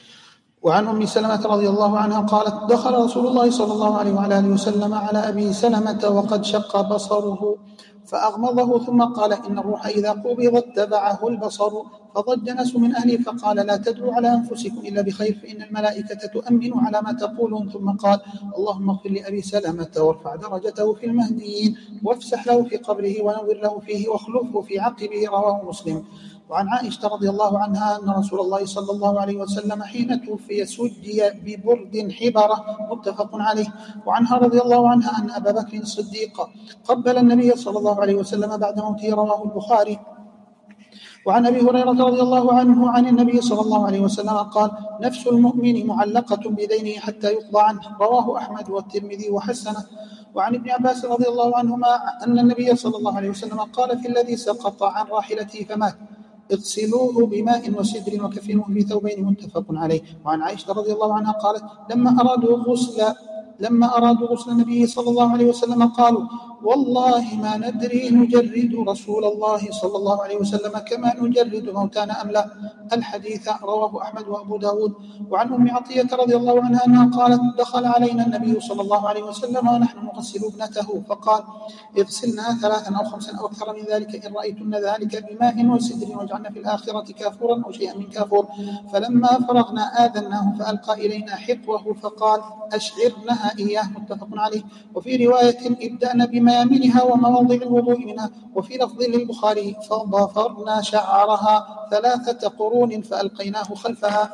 وعن أم سلمة رضي الله عنها قالت: دخل رسول الله صلى الله عليه وعلى آله وسلم على أبي سلمة وقد شق بصره فأغمضه ثم قال: إن الروح إذا قبض اتبعه البصر. فضج ناس من أهله فقال: لا تدعوا على أنفسكم إلا بخير فإن الملائكة تؤمن على ما تقولون. ثم قال: اللهم اغفر لأبي سلمة وارفع درجته في المهديين وافسح له في قبره ونور له فيه واخلفه في عقبه. رواه مسلم. وعن عائشة رضي الله عنها أن رسول الله صلى الله عليه وسلم حين توفي سجي ببرد حبرة، متفق عليه. وعنها رضي الله عنها أن أبا بكر الصديق قبل النبي صلى الله عليه وسلم بعد موته. رواه البخاري. وعن أبي هريرة رضي الله عنه عن النبي صلى الله عليه وسلم قال: نفس المؤمن معلقة بدينه حتى يقضى عنه. رواه أحمد والترمذي وحسنه. وعن ابن عباس رضي الله عنهما أن النبي صلى الله عليه وسلم قال في الذي سقط عن راحلته فمات: اغسلوه بماء وسدر وكفنوه في ثوبين، متفق عليه. وعن عائشة رضي الله عنها قالت: لما أرادوا غسل لما أرادوا غسل النبي صلى الله عليه وسلم قالوا: والله ما ندري نجرد رسول الله صلى الله عليه وسلم كما نجرد موتانا أم لا. الحديث رواه أحمد وأبو داود. وعن أم عطية رضي الله عنها أنها قالت: دخل علينا النبي صلى الله عليه وسلم ونحن نغسل ابنته فقال: اغسلنا ثلاثا أو خمسا أو أكثر من ذلك إن رأيتن ذلك بماء وسدر واجعلنا في الآخرة كافورا أو شيئا من كافور. فلما فرغنا آذناه فألقى إلينا حقوه فقال: أشعرنها إياه، متفق عليه. وفي رواية: ابدأنا بميامنها ومواضع الوضوء منها. وفي لفظ للبخاري: فضفرنا شعرها ثلاثة قرون فألقيناه خلفها.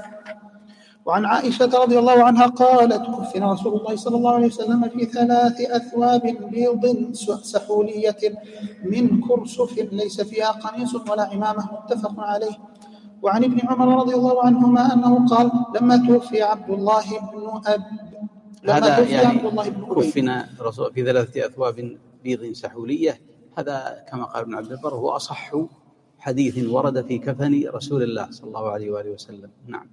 وعن عائشة رضي الله عنها قالت: كفن رسول الله صلى الله عليه وسلم في ثلاث أثواب بيض سحولية من كرسف ليس فيها قميص ولا عمامة، متفق عليه. وعن ابن عمر رضي الله عنهما أنه قال: لما توفي عبد الله بن أب هذا يعني كفن رسول في ثلاثة أثواب بيض سحولية، هذا كما قال ابن عبد البر هو أصح حديث ورد في كفن رسول الله صلى الله عليه وآله وسلم. نعم.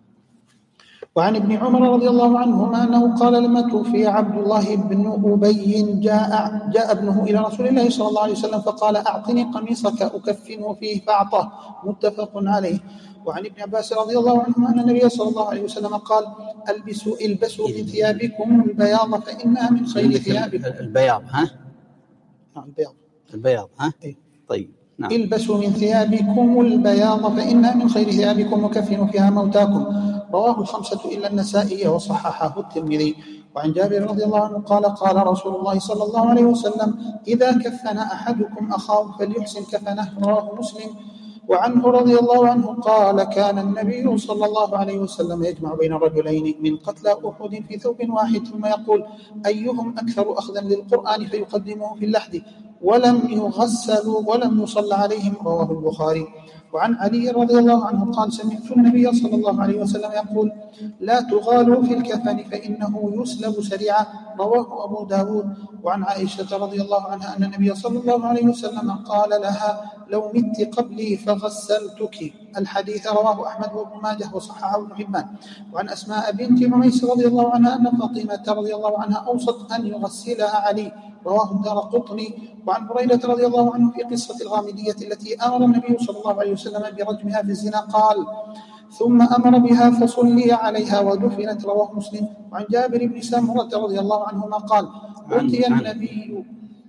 وعن ابن عمر رضي الله عنهما أنه قال: لما توفي عبد الله بن أبي جاء, جاء ابنه إلى رسول الله صلى الله عليه وسلم فقال: أعطني قميصك أكفنه فيه فأعطاه، متفق عليه. وعن ابن عباس رضي الله عنهما أن النبي صلى الله عليه وسلم قال: البسوا البسوا من ثيابكم البياض فإنها من خير ثيابكم. البياض ها؟ نعم البياض. البياض ها؟ طيب. نعم. البسوا من ثيابكم البياض فإنها من خير ثيابكم وكفنوا فيها موتاكم. رواه الخمسة إلا النسائي وصححه الترمذي. وعن جابر رضي الله عنه قال: قال رسول الله صلى الله عليه وسلم: إذا كفن أحدكم أخاه فليحسن كفنه. رواه مسلم. وعنه رضي الله عنه قال: كان النبي صلى الله عليه وسلم يجمع بين رجلين من قتلى أحد في ثوب واحد ثم يقول: أيهم أكثر أخذا للقرآن فيقدمه في اللحد ولم يغسلوا ولم يصلى عليهم. رواه البخاري. وعن علي رضي الله عنه قال: سمعت النبي صلى الله عليه وسلم يقول: لا تغالوا في الكفن فإنه يسلب سريعا. رواه أبو داود. وعن عائشة رضي الله عنها أن النبي صلى الله عليه وسلم قال لها: لو مت قبلي فغسلتك. الحديث رواه أحمد وابن ماجه وصححه ابن حبان. وعن أسماء بنت عميس رضي الله عنها أن فاطمة رضي الله عنها أوصت أن يغسلها علي. رواه الدارقطني. وعن هريرة رضي الله عنه في قصة الغامدية التي أمر النبي صلى الله عليه وسلم برجمها في الزنا قال: ثم أمر بها فصلي عليها ودفنت. رواه مسلم. وعن جابر بن سمرة رضي الله عنهما قال: أتي النبي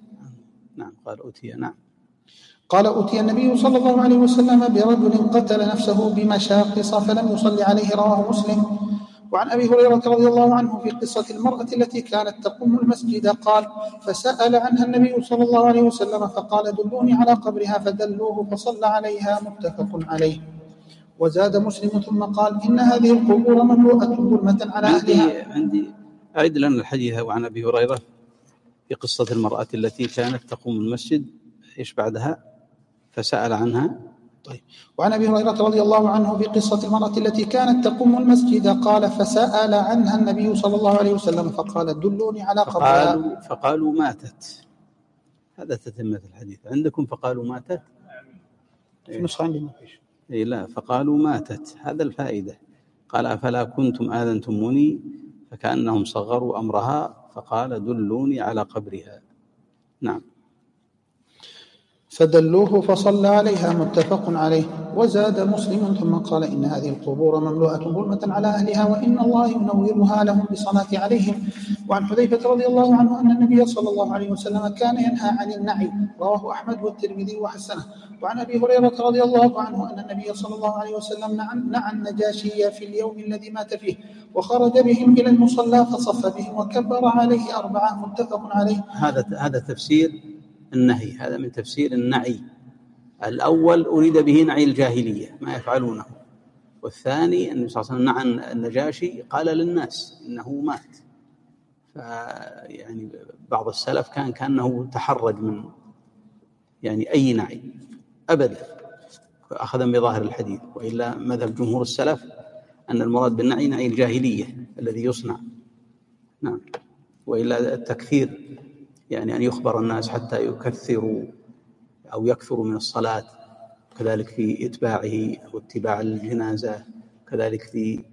نعم قال أتي نعم قال أتي النبي صلى الله عليه وسلم برجل قتل نفسه بمشاقص فلم يصلي عليه. رواه مسلم. وعن أبي هريرة رضي الله عنه في قصة المرأة التي كانت تقوم المسجد قال: فسأل عنها النبي صلى الله عليه وسلم فقال: دلوني على قبرها فدلوه فصلى عليها، متفق عليه. وزاد مسلم ثم قال: إن هذه القبور مملوءة ظلمة على أهلها. عندي أعد لنا الحديث. وعن أبي هريرة في قصة المرأة التي كانت تقوم المسجد إيش بعدها؟ فسأل عنها. طيب. وعن أبي هريرة رضي الله عنه في قصة المرأة التي كانت تقوم المسجد قال: فسأل عنها النبي صلى الله عليه وسلم فقال: دلوني على قبرها. فقالوا, فقالوا ماتت. هذا تتمة الحديث عندكم. فقالوا ماتت في نسخة عندي ما فيش. إيه لا، فقالوا ماتت. هذا الفائدة. قال: أفلا كنتم آذنتموني؟ فكأنهم صغروا أمرها فقال: دلوني على قبرها. نعم. فدلوه فصلى عليها متفق عليه. وزاد مسلم ثم قال إن هذه القبور مملوءة ظلمة على أهلها وإن الله ينورها لهم بالصلاة عليهم. وعن حذيفة رضي الله عنه أن النبي صلى الله عليه وسلم كان ينهى عن النعي، رواه أحمد والترمذي وحسنه. وعن أبي هريرة رضي الله عنه أن النبي صلى الله عليه وسلم نعى النجاشي في اليوم الذي مات فيه وخرج بهم إلى المصلى فصف بهم وكبر عليه أربعة، متفق عليه. هذا هذا تفسير النهي، هذا من تفسير النعي. الأول أريد به نعي الجاهلية ما يفعلونه، والثاني أن صلى الله عليه وسلم نعى النجاشي قال للناس إنه مات. فيعني بعض السلف كان كأنه تحرج من يعني أي نعي أبدا، أخذا بظاهر الحديث. وإلا مذهب جمهور السلف أن المراد بالنعي نعي الجاهلية الذي يصنع. نعم. وإلا التكثير يعني أن يخبر الناس حتى يكثروا أو يكثروا من الصلاة، كذلك في إتباعه أو اتباع الجنازة، كذلك في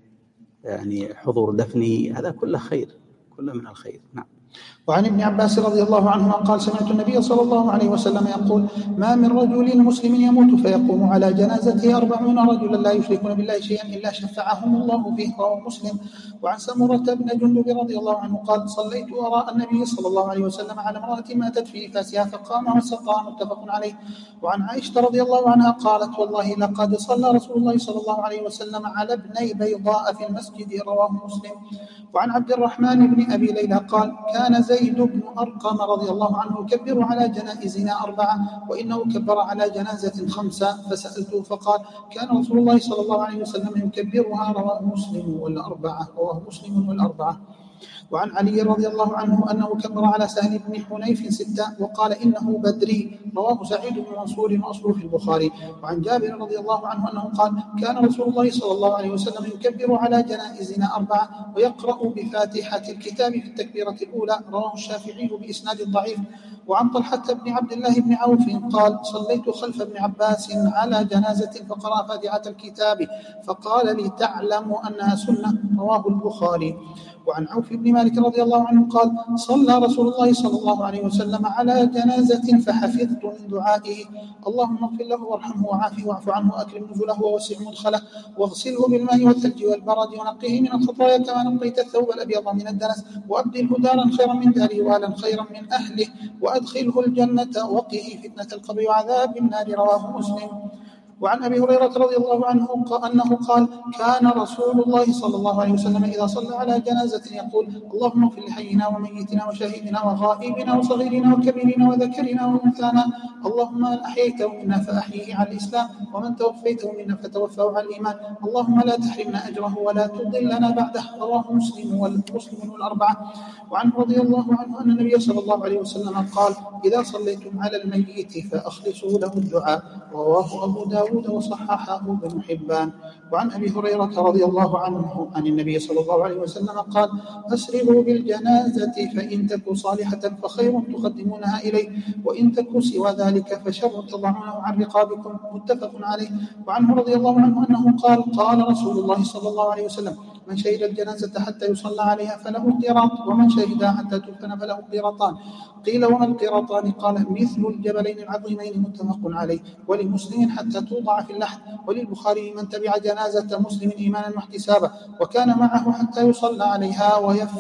يعني حضور دفنه، هذا كله خير، كله من الخير. نعم. وعن ابن عباس رضي الله عنهما قال سمعت النبي صلى الله عليه وسلم يقول ما من رجل مسلم يموت فيقوم على جنازته أربعون رجلا لا يشركون بالله شيئا إلا شفعهم الله فيه، رواه مسلم. وعن سمرة بن جندب رضي الله عنه قال صليت وراء النبي صلى الله عليه وسلم على امرأة ماتت في فاسها فقام وسقاها، متفق عليه. وعن عائشة رضي الله عنها قالت والله لقد صلى رسول الله صلى الله عليه وسلم على ابني بيضاء في المسجد، رواه مسلم. وعن عبد الرحمن بن أبي ليلى قال كان زيد بن أرقم رضي الله عنه يكبر على جنائزنا أربعة وإنه كبر على جنازة خمسة، فسألته فقال كان رسول الله صلى الله عليه وسلم يكبرها، رواه مسلم والأربعة رواه مسلم والأربعة. وعن علي رضي الله عنه أنه كبر على سهل بن حنيف ستة وقال إنه بدري، رواه سعيد بن منصور وأصله في البخاري. وعن جابر رضي الله عنه أنه قال كان رسول الله صلى الله عليه وسلم يكبر على جنائزنا أربعة ويقرأ بفاتحة الكتاب في التكبيرة الأولى، رواه الشافعي بإسناد ضعيف. وعن طلحة بن عبد الله بن عوف قال صليت خلف ابن عباس على جنازة فقرأ فاتحة الكتاب فقال لي تعلم أنها سنة، رواه البخاري. وعن عوف بن مالك رضي الله عنه قال صلى رسول الله صلى الله عليه وسلم على جنازة فحفظت من دعائه اللهم اغفر له وارحمه وعافه واعف عنه واكرم نزله ووسع مدخله واغسله بالماء والثلج والبرد ونقه من الخطايا كما نقيت الثوب الابيض من الدنس وابدله دارا خيرا من داره واهلا خيرا من اهله وادخله الجنة وقه فتنة القبر وعذاب النار، رواه مسلم. وعن أبي هريرة رضي الله عنه أنه قال كان رسول الله صلى الله عليه وسلم إذا صلى على جنازة يقول اللهم اغفر لحينا وميتنا وشهيدنا وغائبنا وصغيرنا وكبيرنا وذكرنا وأنثانا اللهم من أحييته منا فأحيه على الإسلام ومن توفيته منا فتوفاه على الإيمان اللهم لا تحرمنا أجره ولا تضلنا بعده، رواه مسلم والمسلم والأربعة. وعنه رضي الله عنه أن النبي صلى الله عليه وسلم قال إذا صليتم على الميت فأخلصوا له الدعاء، رواه أبو داود وصححه ابن حبان. وعن أبي هريرة رضي الله عنه عن النبي صلى الله عليه وسلم قال أسرعوا بالجنازة فإن تك صالحة فخير تقدمونها إليه وإن تك سوى ذلك فشر تضعونه عن رقابكم، متفق عليه. وعنه رضي الله عنه أنه قال قال رسول الله صلى الله عليه وسلم من شهد الجنازة حتى يصلى عليها فله قيراط ومن شهدها حتى تدفن فله قيراطان. قيل وما القيراطان؟ قال مثل الجبلين العظيمين، متفق عليه. ولمسلم حتى توضع في اللحد. وللبخاري من تبع جنازة مسلم إيمانا واحتسابا وكان معه حتى يصلى عليها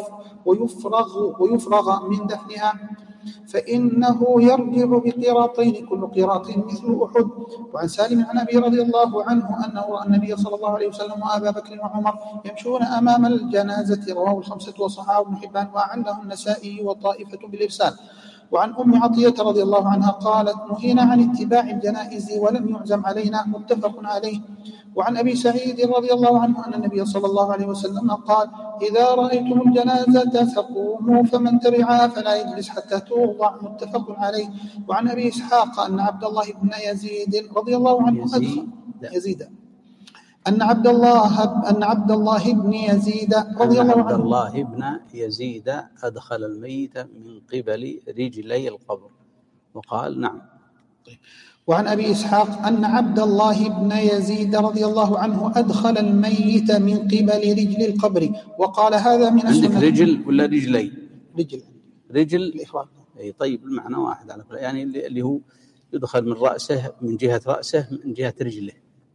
ويفرغ, ويفرغ من دفنها فإنه يرجع بقيراطين كل قيراط مثل أحد. وعن سالم عن أبي رضي الله عنه أنه رأى النبي صلى الله عليه وسلم وأبا بكر وعمر يمشون أمام الجنازة، رواه الخمسة وصححه ابن حبان وأعله النسائي وطائفة بالإرسال. وعن أم عطية رضي الله عنها قالت نهينا عن اتباع الجنائز ولم يعزم علينا، متفق عليه. وعن أبي سعيد رضي الله عنه أن النبي صلى الله عليه وسلم قال إذا رأيتم الجنازة فقوموا فمن تبعها فلا يجلس حتى توضع، متفق عليه. وعن أبي إسحاق أن عبد الله بن يزيد رضي الله عنه أدخل يزيد أن عبد الله أن عبد الله بن يزيد رضي الله عنه عبد الله بن يزيد أدخل الميت من قبل رجلي القبر وقال نعم. وعن أبي إسحاق أن عبد الله بن يزيد رضي الله عنه أدخل الميت من قبل رجل القبر وقال هذا من السنة. عندك رجل ولا رجلي؟ رجل رجل الإخراج. أي طيب المعنى واحد على كل، يعني اللي هو يدخل من رأسه، من جهة رأسه، من جهة رجله،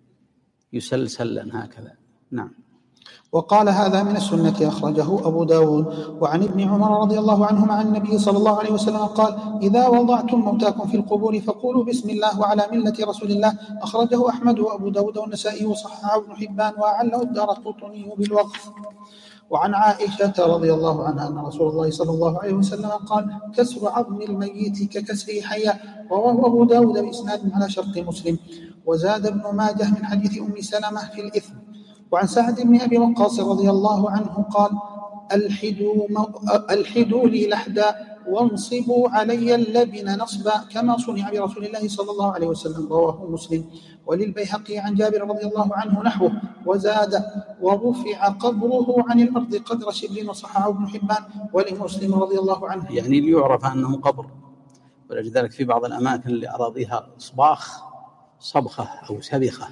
يسلسلا هكذا. نعم. وقال هذا من السنة أخرجه أبو داود. وعن ابن عمر رضي الله عنهما عن النبي صلى الله عليه وسلم قال: إذا وضعتم موتاكم في القبور فقولوا بسم الله وعلى ملة رسول الله. أخرجه أحمد وأبو داود والنسائي وصححه ابن حبان وأعله الدارقطني بالوقف. وعن عائشة رضي الله عنها أن رسول الله صلى الله عليه وسلم قال: كسر عظم الميت ككسره حيا. رواه أبو داود بإسناد على شرط مسلم. وزاد ابن ماجه من حديث أم سلمة في الإثم. وعن سعد بن أبي وقاص رضي الله عنه قال: ألحدوا, ألحدوا لي لحدا وانصبوا علي اللبن نصبا كما صنع برسول الله صلى الله عليه وسلم. رواه مسلم. وللبيهقي عن جابر رضي الله عنه نحوه. وزاد: ورفع قبره عن الأرض قدر شبر. وصححه ابن حبان. ولمسلم رضي الله عنه. يعني ليعرف أنه قبر، ولذلك في بعض الأماكن اللي أراضيها صباخ صبخة أو سبخة،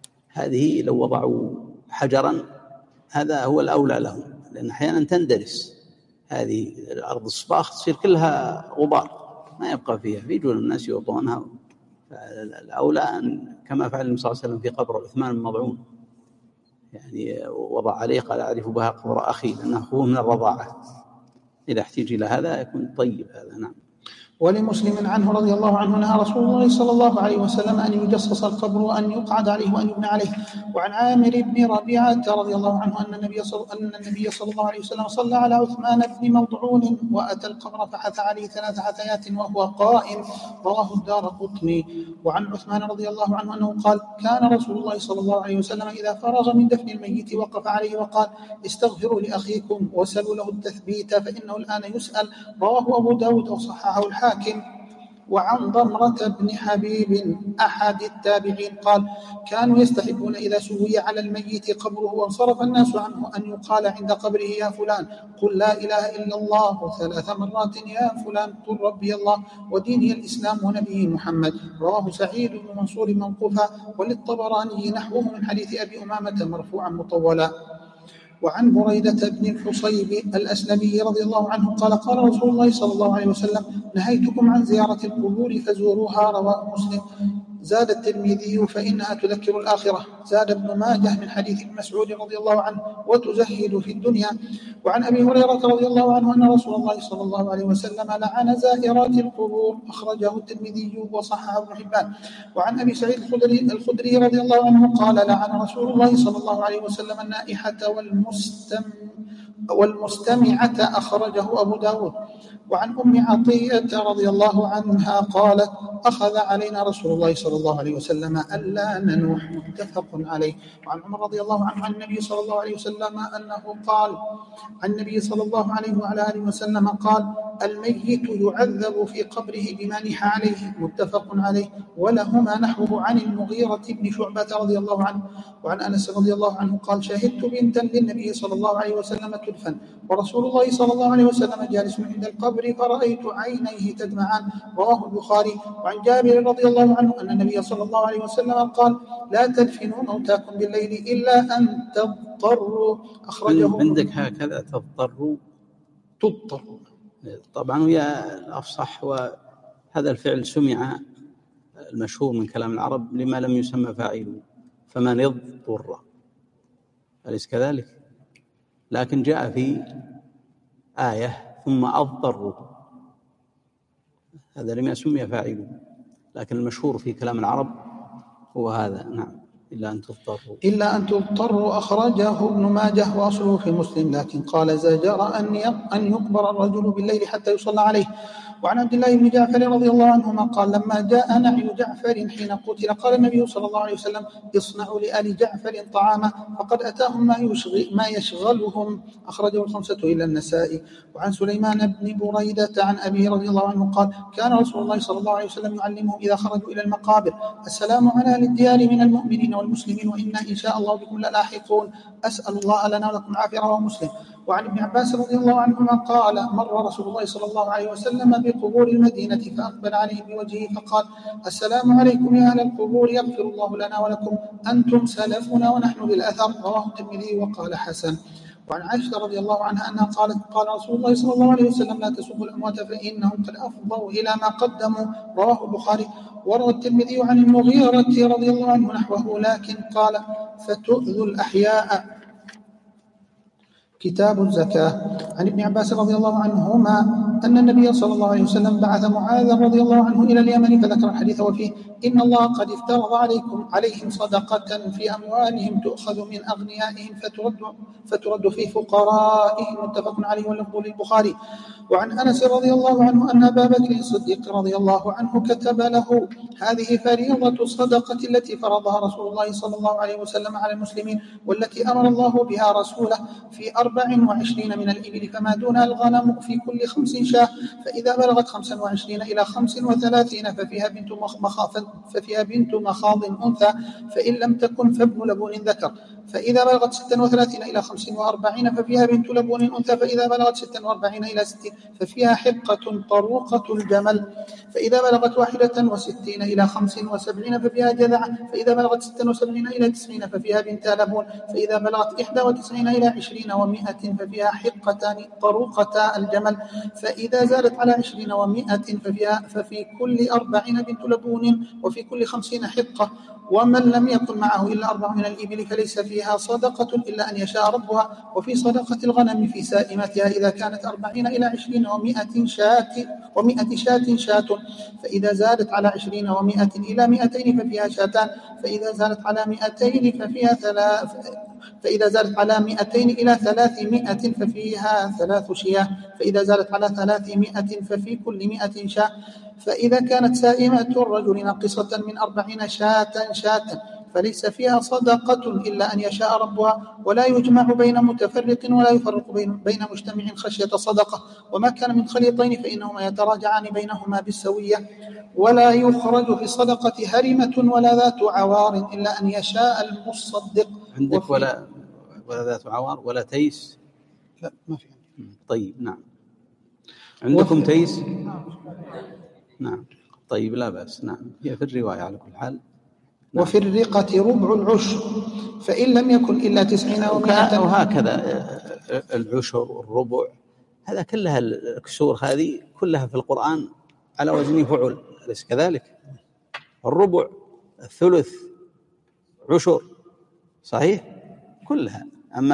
هذه لو وضعوا حجرا هذا هو الأولى لهم، لأن أحيانا تندرس هذه الأرض الصباخ تصير كلها غبار ما يبقى فيها، فيجون الناس يوضعونها. الأولى أن كما فعل النبي صلى الله عليه وسلم في قبر عثمان المضعون، يعني وضع عليه قال: أعرف بها قبر أخي لأنه أخوه من الرضاعة. إذا احتاج إلى هذا يكون طيب هذا. نعم. ولمسلم عنه رضي الله عنه نهى رسول الله صلى الله عليه وسلم أن يجصص القبر وأن يقعد عليه وأن يبنى عليه. وعن عامر بن ربيعة رضي الله عنه أن النبي صلى, أن النبي صلى الله عليه وسلم صلى على عثمان بن مضعون وأتى القبر فحث عليه ثلاث حثيات وهو قائم. رواه الدارقطني. وعن عثمان رضي الله عنه أنه قال: كان رسول الله صلى الله عليه وسلم إذا فرغ من دفن الميت وقف عليه وقال: استغفروا لأخيكم وسلوا له التثبيت فإنه الآن يسأل. رواه أبو داود وصححه الحاكم. وعن ضمرة بن حبيب أحد التابعين قال: كانوا يستحبون إذا سوي على الميت قبره وانصرف الناس عنه أن يقال عند قبره: يا فلان قل لا إله إلا الله ثلاث مرات، يا فلان قل ربي الله وديني الإسلام ونبيه محمد. رواه سعيد بن منصور موقوفا، وللطبراني نحوه من حديث أبي أمامة مرفوعا مطولا. وعن بريدة بن الحصيب الأسلمي رضي الله عنه قال: قال رسول الله صلى الله عليه وسلم: نهيتكم عن زيارة القبور فزوروها. رواه مسلم. زاد الترمذي: فإنها تذكر الآخرة. زاد ابن ماجه من حديث ابن مسعود رضي الله عنه: وتزهد في الدنيا. وعن أبي هريرة رضي الله عنه أن رسول الله صلى الله عليه وسلم لعن زائرات القبور. أخرجه الترمذي وصححه ابن حبان. وعن أبي سعيد الخدري, الخدري رضي الله عنه قال: لعن رسول الله صلى الله عليه وسلم النائحة والمستم والمستمعة. أخرجه أبو داود. وعن أم عطية رضي الله عنها قالت: أخذ علينا رسول الله صلى الله عليه وسلم ألا ننوح. متفق عليه. وعن عمر رضي الله عنه عن النبي صلى الله عليه وسلم أنه قال: عن النبي صلى الله عليه وعلى آله وسلم قال: الميت يعذب في قبره بما نح عليه. متفق عليه. ولهما نحوه عن المغيرة بن شعبة رضي الله عنه. وعن أنس رضي الله عنه قال: شهدت بنتا للنبي صلى الله عليه وسلم تدفن ورسول الله صلى الله عليه وسلم جالس عند القبر فرأيت عينيه تدمعان. رواه البخاري. وعن جابر رضي الله عنه أن النبي صلى الله عليه وسلم قال: لا تدفنوا موتاكم بالليل إلا أن تضطروا. أخرجه. عندك هكذا تضطروا تضطروا طبعا هي الأفصح، وهذا الفعل سمع المشهور من كلام العرب لما لم يسمى فاعله، فمن اضطر، أليس كذلك؟ لكن جاء في آية ثم أضطروا، هذا لما سمي فاعله، لكن المشهور في كلام العرب هو هذا. نعم. إلا أن تضطروا إلا أن تضطروا. أخرجه ابن ماجه وأصله في مسلم، لكن قال: زجر أن يقبر الرجل بالليل حتى يصلى عليه. وعن عبد الله بن جعفر رضي الله عنهما قال: لما جاء نعي جعفر حين قتل قال النبي صلى الله عليه وسلم: اصنعوا لآل جعفر طعاما فقد أتاهم ما, يشغل ما يشغلهم. أخرجه الخمسة إلى النسائي. وعن سليمان بن بريدة عن أبي رضي الله عنه قال: كان رسول الله صلى الله عليه وسلم يعلمهم إذا خرجوا إلى المقابر: السلام على أهل الديار من المؤمنين والمسلمين وإنا إن شاء الله بكم للاحقون. أسأل الله لنا ولكم العافية. رواه مسلم. وعن ابن عباس رضي الله عنهما قال: مر رسول الله صلى الله عليه وسلم بقبور المدينة فأقبل عليهم بوجهه فقال: السلام عليكم يا أهل القبور، يغفر الله لنا ولكم، أنتم سلفنا ونحن بالأثر. رواه الترمذي وقال حسن. وعن عائشة رضي الله عنها أنها قالت قال رسول الله صلى الله عليه وسلم لا تسبوا الأموات فإنهم قد أفضوا إلى ما قدموا، رواه البخاري. وروى الترمذي عن المغيرة رضي الله عنه نحوه لكن قال فتؤذوا الأحياء. كتاب الزكاة. عن ابن عباس رضي الله عنهما أن النبي صلى الله عليه وسلم بعث معاذ رضي الله عنه إلى اليمن فذكر الحديث وفيه إن الله قد افترض عليكم عليهم صدقة في أموالهم تؤخذ من أغنيائهم فترد, فترد في فقرائهم، متفق عليه واللفظ للبخاري. وعن أنس رضي الله عنه أن أبا بكر الصديق رضي الله عنه كتب له هذه فريضة الصدقة التي فرضها رسول الله صلى الله عليه وسلم على المسلمين والتي أمر الله بها رسوله في أربع وعشرين من الإبل فما دونها الغنم في كل خمس شاة، فإذا بلغت خمسا وعشرين إلى خمس وثلاثين ففيها بنت مخاض ففيها بنت مخاض أنثى، فإن لم تكن فابن لبون ذكر، فإذا بلغت ستا وثلاثين إلى خمس وأربعين ففيها بنت لبون أنثى، فإذا بلغت ستا وأربعين إلى ستين ففيها حقة طروقة الجمل، فإذا بلغت واحدة وستين إلى خمس وسبعين ففيها جذعة، فإذا بلغت ستا وسبعين إلى تسعين ففيها بنت لبون، فإذا بلغت إحدى وتسعين إلى عشرين ومائة ففيها حقتان طروقتا الجمل، فإذا زادت على عشرين ومائة ففيها ففي كل أربعين بنت لبون وفي كل خمسين حقة. ومن لم يكن معه إلا أربع من الإبل فليس فيها صدقة إلا أن يشاء ربها. وفي صدقة الغنم في سائمتها إذا كانت أربعين إلى عشرين ومائة شاة ومائة شاة شاة، فإذا زادت على عشرين ومائة إلى مائتين ففيها شاتان، فإذا زادت على مائتين ففيها ثلاث فإذا زادت على مائتين إلى ثلاثمائة ففيها ثلاث شياه، فإذا زادت على ثلاثمائة ففي كل مائة شاة، فإذا كانت سائمة الرجل ناقصة من أربعين شاة شاة فليس فيها صدقة إلا أن يشاء ربها، ولا يجمع بين متفرق ولا يفرق بين مجتمع خشية صدقة. وما كان من خليطين فإنهما يتراجعان بينهما بالسوية، ولا يخرج في الصدقة هرمة ولا ذات عوار إلا أن يشاء المصدق. عندك ولا ولا ذات عوار ولا تيس؟ لا ما في. طيب نعم. عندكم تيس؟ نعم طيب لا بأس. نعم هي في الرواية على كل حال. نعم. وفي الرقة ربع العشر فإن لم يكن إلا تسعين ومائة. وهكذا العشر والربع هذا كلها الكسور هذه كلها في القرآن على وزن فعل، أليس كذلك؟ الربع الثلث عشر صحيح كلها. أما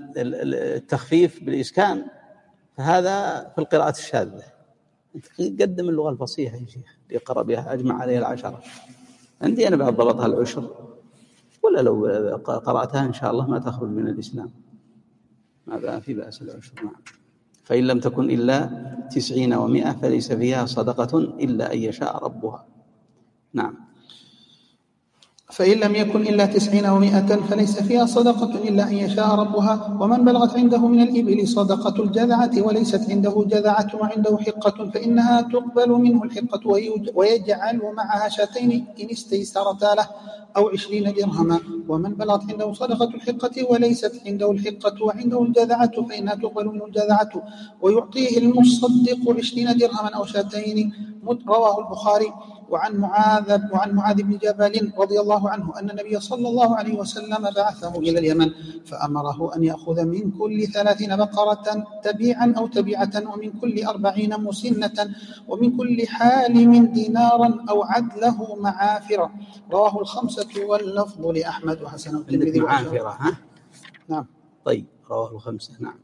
التخفيف بالإسكان فهذا في القراءة الشاذة. قدم اللغة الفصيحة يا شيخ يقرأ بها أجمع عليها العشرة. عندي أنا بعد ضبطها العشر، ولا لو قرأتها إن شاء الله ما تخرج من الإسلام، ماذا في بأس العشر. نعم. فإن لم تكن إلا تسعين ومائة فليس فيها صدقة إلا أن يشاء ربها. نعم. فإن لم يكن إلا تسعين ومائة فليس فيها صدقة إلا أن يشاء ربها. ومن بلغت عنده من الإبل صدقة الجذعة وليست عنده جذعة وعنده حقة فإنها تقبل منه الحقة ويجعل معها شاتين إن استيسرتا له أو عشرين درهما. ومن بلغت عنده صدقة الحقة وليست عنده الحقة وعنده الجذعة فإنها تقبل منه الجذعة ويعطيه المصدق عشرين درهما أو شاتين، رواه البخاري. وعن معاذ وعن معاذ بن جبل رضي الله عنه أن النبي صلى الله عليه وسلم بعثه إلى اليمن فأمره أن يأخذ من كل ثلاثين بقرة تبيعا أو تبيعة ومن كل أربعين مسنة ومن كل حالم دينارا أو عدله معافرة، رواه الخمسة واللفظ لأحمد وحسن الترمذي. معافرة ها؟ نعم. طيب رواه الخمسة. نعم.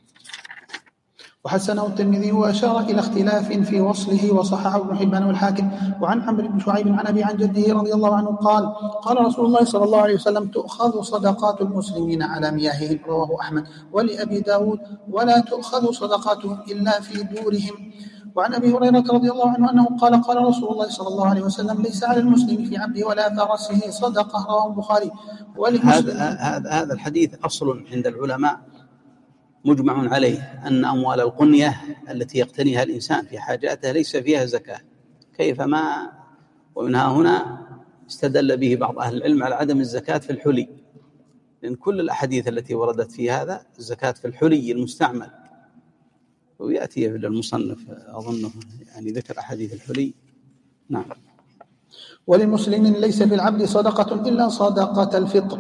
وحسنه الترمذي وأشار إلى اختلاف في وصله وصححه ابن حبان والحاكم. وعن عمرو بن شعيب عن أبي عن جده رضي الله عنه قال قال رسول الله صلى الله عليه وسلم تؤخذ صدقات المسلمين على مياههم، رواه أحمد ولأبي داود ولا تؤخذ صدقاتهم إلا في دورهم. وعن أبي هريرة رضي الله عنه أنه قال قال رسول الله صلى الله عليه وسلم ليس على المسلم في عبده ولا فرسه صدقة، رواه البخاري. هذا هذا الحديث أصل عند العلماء مجمع عليه أن أموال القنية التي يقتنيها الإنسان في حاجاته ليس فيها زكاة كيفما، ومنها هنا استدل به بعض أهل العلم على عدم الزكاة في الحلي، لأن كل الأحاديث التي وردت في هذا الزكاة في الحلي المستعمل، ويأتي في المصنف أظنه يعني ذكر أحاديث الحلي. نعم. وللمسلم ليس في العبد صدقة إلا صدقة الفطر.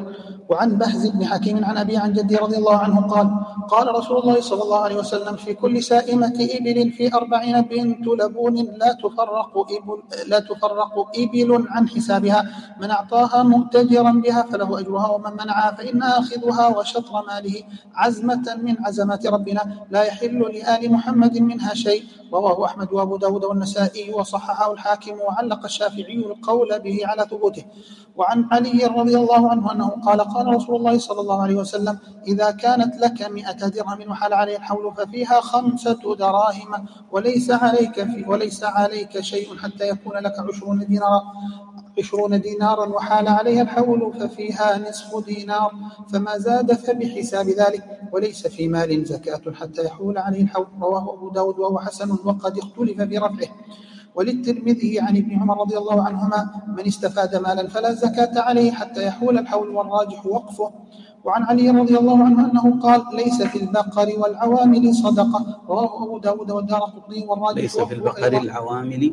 وعن بهز بن حكيم عن أبي عن جدي رضي الله عنه قال قال رسول الله صلى الله عليه وسلم في كل سائمة إبل في أربعين بنت لبون لا تفرق إبل, لا تفرق إبل عن حسابها، من أعطاها مؤتجرا بها فله أجرها، ومن منعها فإن آخذها وشطر ماله عزمة من عزمات ربنا لا يحل لآل محمد منها شيء. رواه أحمد وأبو داود والنسائي وصححه الحاكم، وعلق الشافعي القول به على ثبوته. وعن علي رضي الله عنه أنه قال قال رسول الله صلى الله عليه وسلم إذا كانت لك مئة درهم وحال عليه الحول ففيها خمسة دراهم وليس عليك في وليس عليك شيء حتى يكون لك عشرون دينارا عشرون دينارا وحال عليها الحول ففيها نصف دينار، فما زاد فبحساب ذلك، وليس في مال زكاة حتى يحول عليه الحول. رواه أبو داود وهو حسن وقد اختلف في رفعه. وللترمذي عن ابن عمر رضي الله عنهما من استفاد مالا فلا زكاة عليه حتى يحول الحول والراجح وقفه. وعن علي رضي الله عنه أنه قال ليس في البقر والعوامل صدقة. رواه أبو داود والدارقطني والراجح ليس في البقر العوامل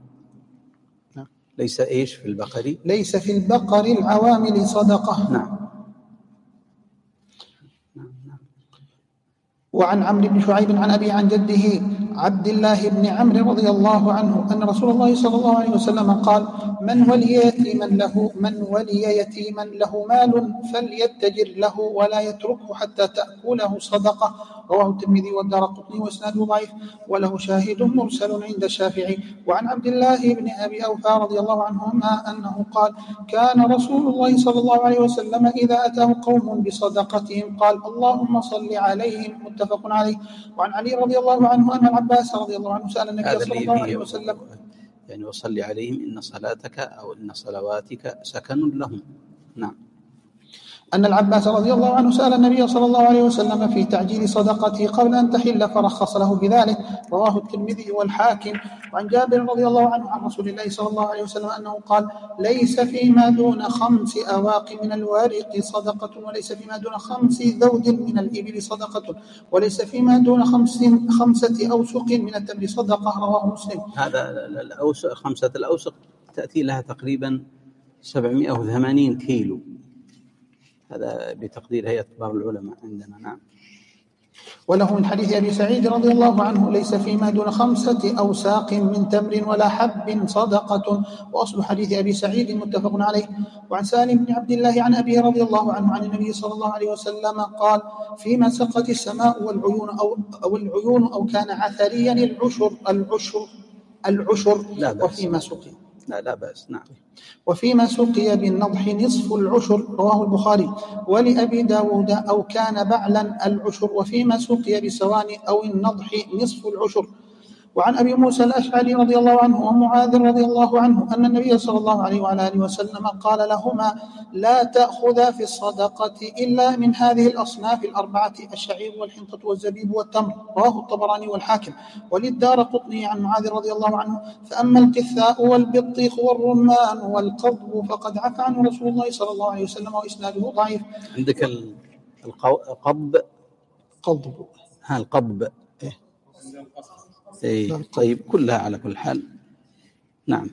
ليس إيش في البقر ليس في البقر العوامل صدقة. نعم. وعن عمرو بن شعيب عن أبي عن جده عبد الله بن عمرو رضي الله عنه أن رسول الله صلى الله عليه وسلم قال من ولي يتيما له من ولي يتيما له مال فليتجر له ولا يتركه حتى تأكله صدقة. رواه الترمذي والدارقطني واسناده ضعيف وله شاهد مرسل عند الشافعي. وعن عبد الله بن أبي أوفى رضي الله عنهما أنه قال كان رسول الله صلى الله عليه وسلم إذا أتاه قوم بصدقتهم قال اللهم صل عليهم، متفق عليه. وعن علي رضي الله عنه أن العباس رضي الله عنه سأل النبي صلى الله عليه وسلم يعني وصلي عليهم إن صلاتك أو إن صلواتك سكن لهم. نعم. أن العباس رضي الله عنه سأل النبي صلى الله عليه وسلم في تعجيل صدقته قبل أن تحل فرخص له بذلك. رواه الترمذي والحاكم. وعن جابر رضي الله عنه عن رسول الله صلى الله عليه وسلم أنه قال ليس فيما دون خمس أواق من الوارق صدقة، وليس فيما دون خمس ذود من الإبل صدقة، وليس فيما دون خمس خمسة أوسق من التمر صدقة. رواه مسلم. هذا الأوسق خمسة الأوسق تأتي لها تقريبا سبعمائة وثمانين كيلو، هذا بتقدير هيئة كبار العلماء عندنا. نعم. وله من حديث أبي سعيد رضي الله عنه ليس فيما دون خمسة أوساق من تمر ولا حب صدقة. وأصل حديث أبي سعيد متفق عليه. وعن سالم بن عبد الله عن أبيه رضي الله عنه عن النبي صلى الله عليه وسلم قال فيما سقت السماء والعيون أو, أو العيون أو كان عثريا العشر العشر العشر وفيما سقي لا لا بأس. نعم. وفيما سقي بالنضح نصف العشر. رواه البخاري. ولأبي داود أو كان بعلا العشر، وفيما سقي بسواني أو النضح نصف العشر. وعن أبي موسى الأشعري رضي الله عنه ومعاذ رضي الله عنه أن النبي صلى الله عليه وعلى آله وسلم قال لهما لا تأخذا في الصدقة إلا من هذه الأصناف الأربعة الشعير والحنطة والزبيب والتمر. رواه الطبراني والحاكم. وللدارقطني عن معاذ رضي الله عنه فأما القثاء والبطيخ والرمان والقضب فقد عفى عنه رسول الله صلى الله عليه وسلم وإسناده ضعيف. عندك القضب قضب ها القضب إيه. طيب كلها على كل حال. نعم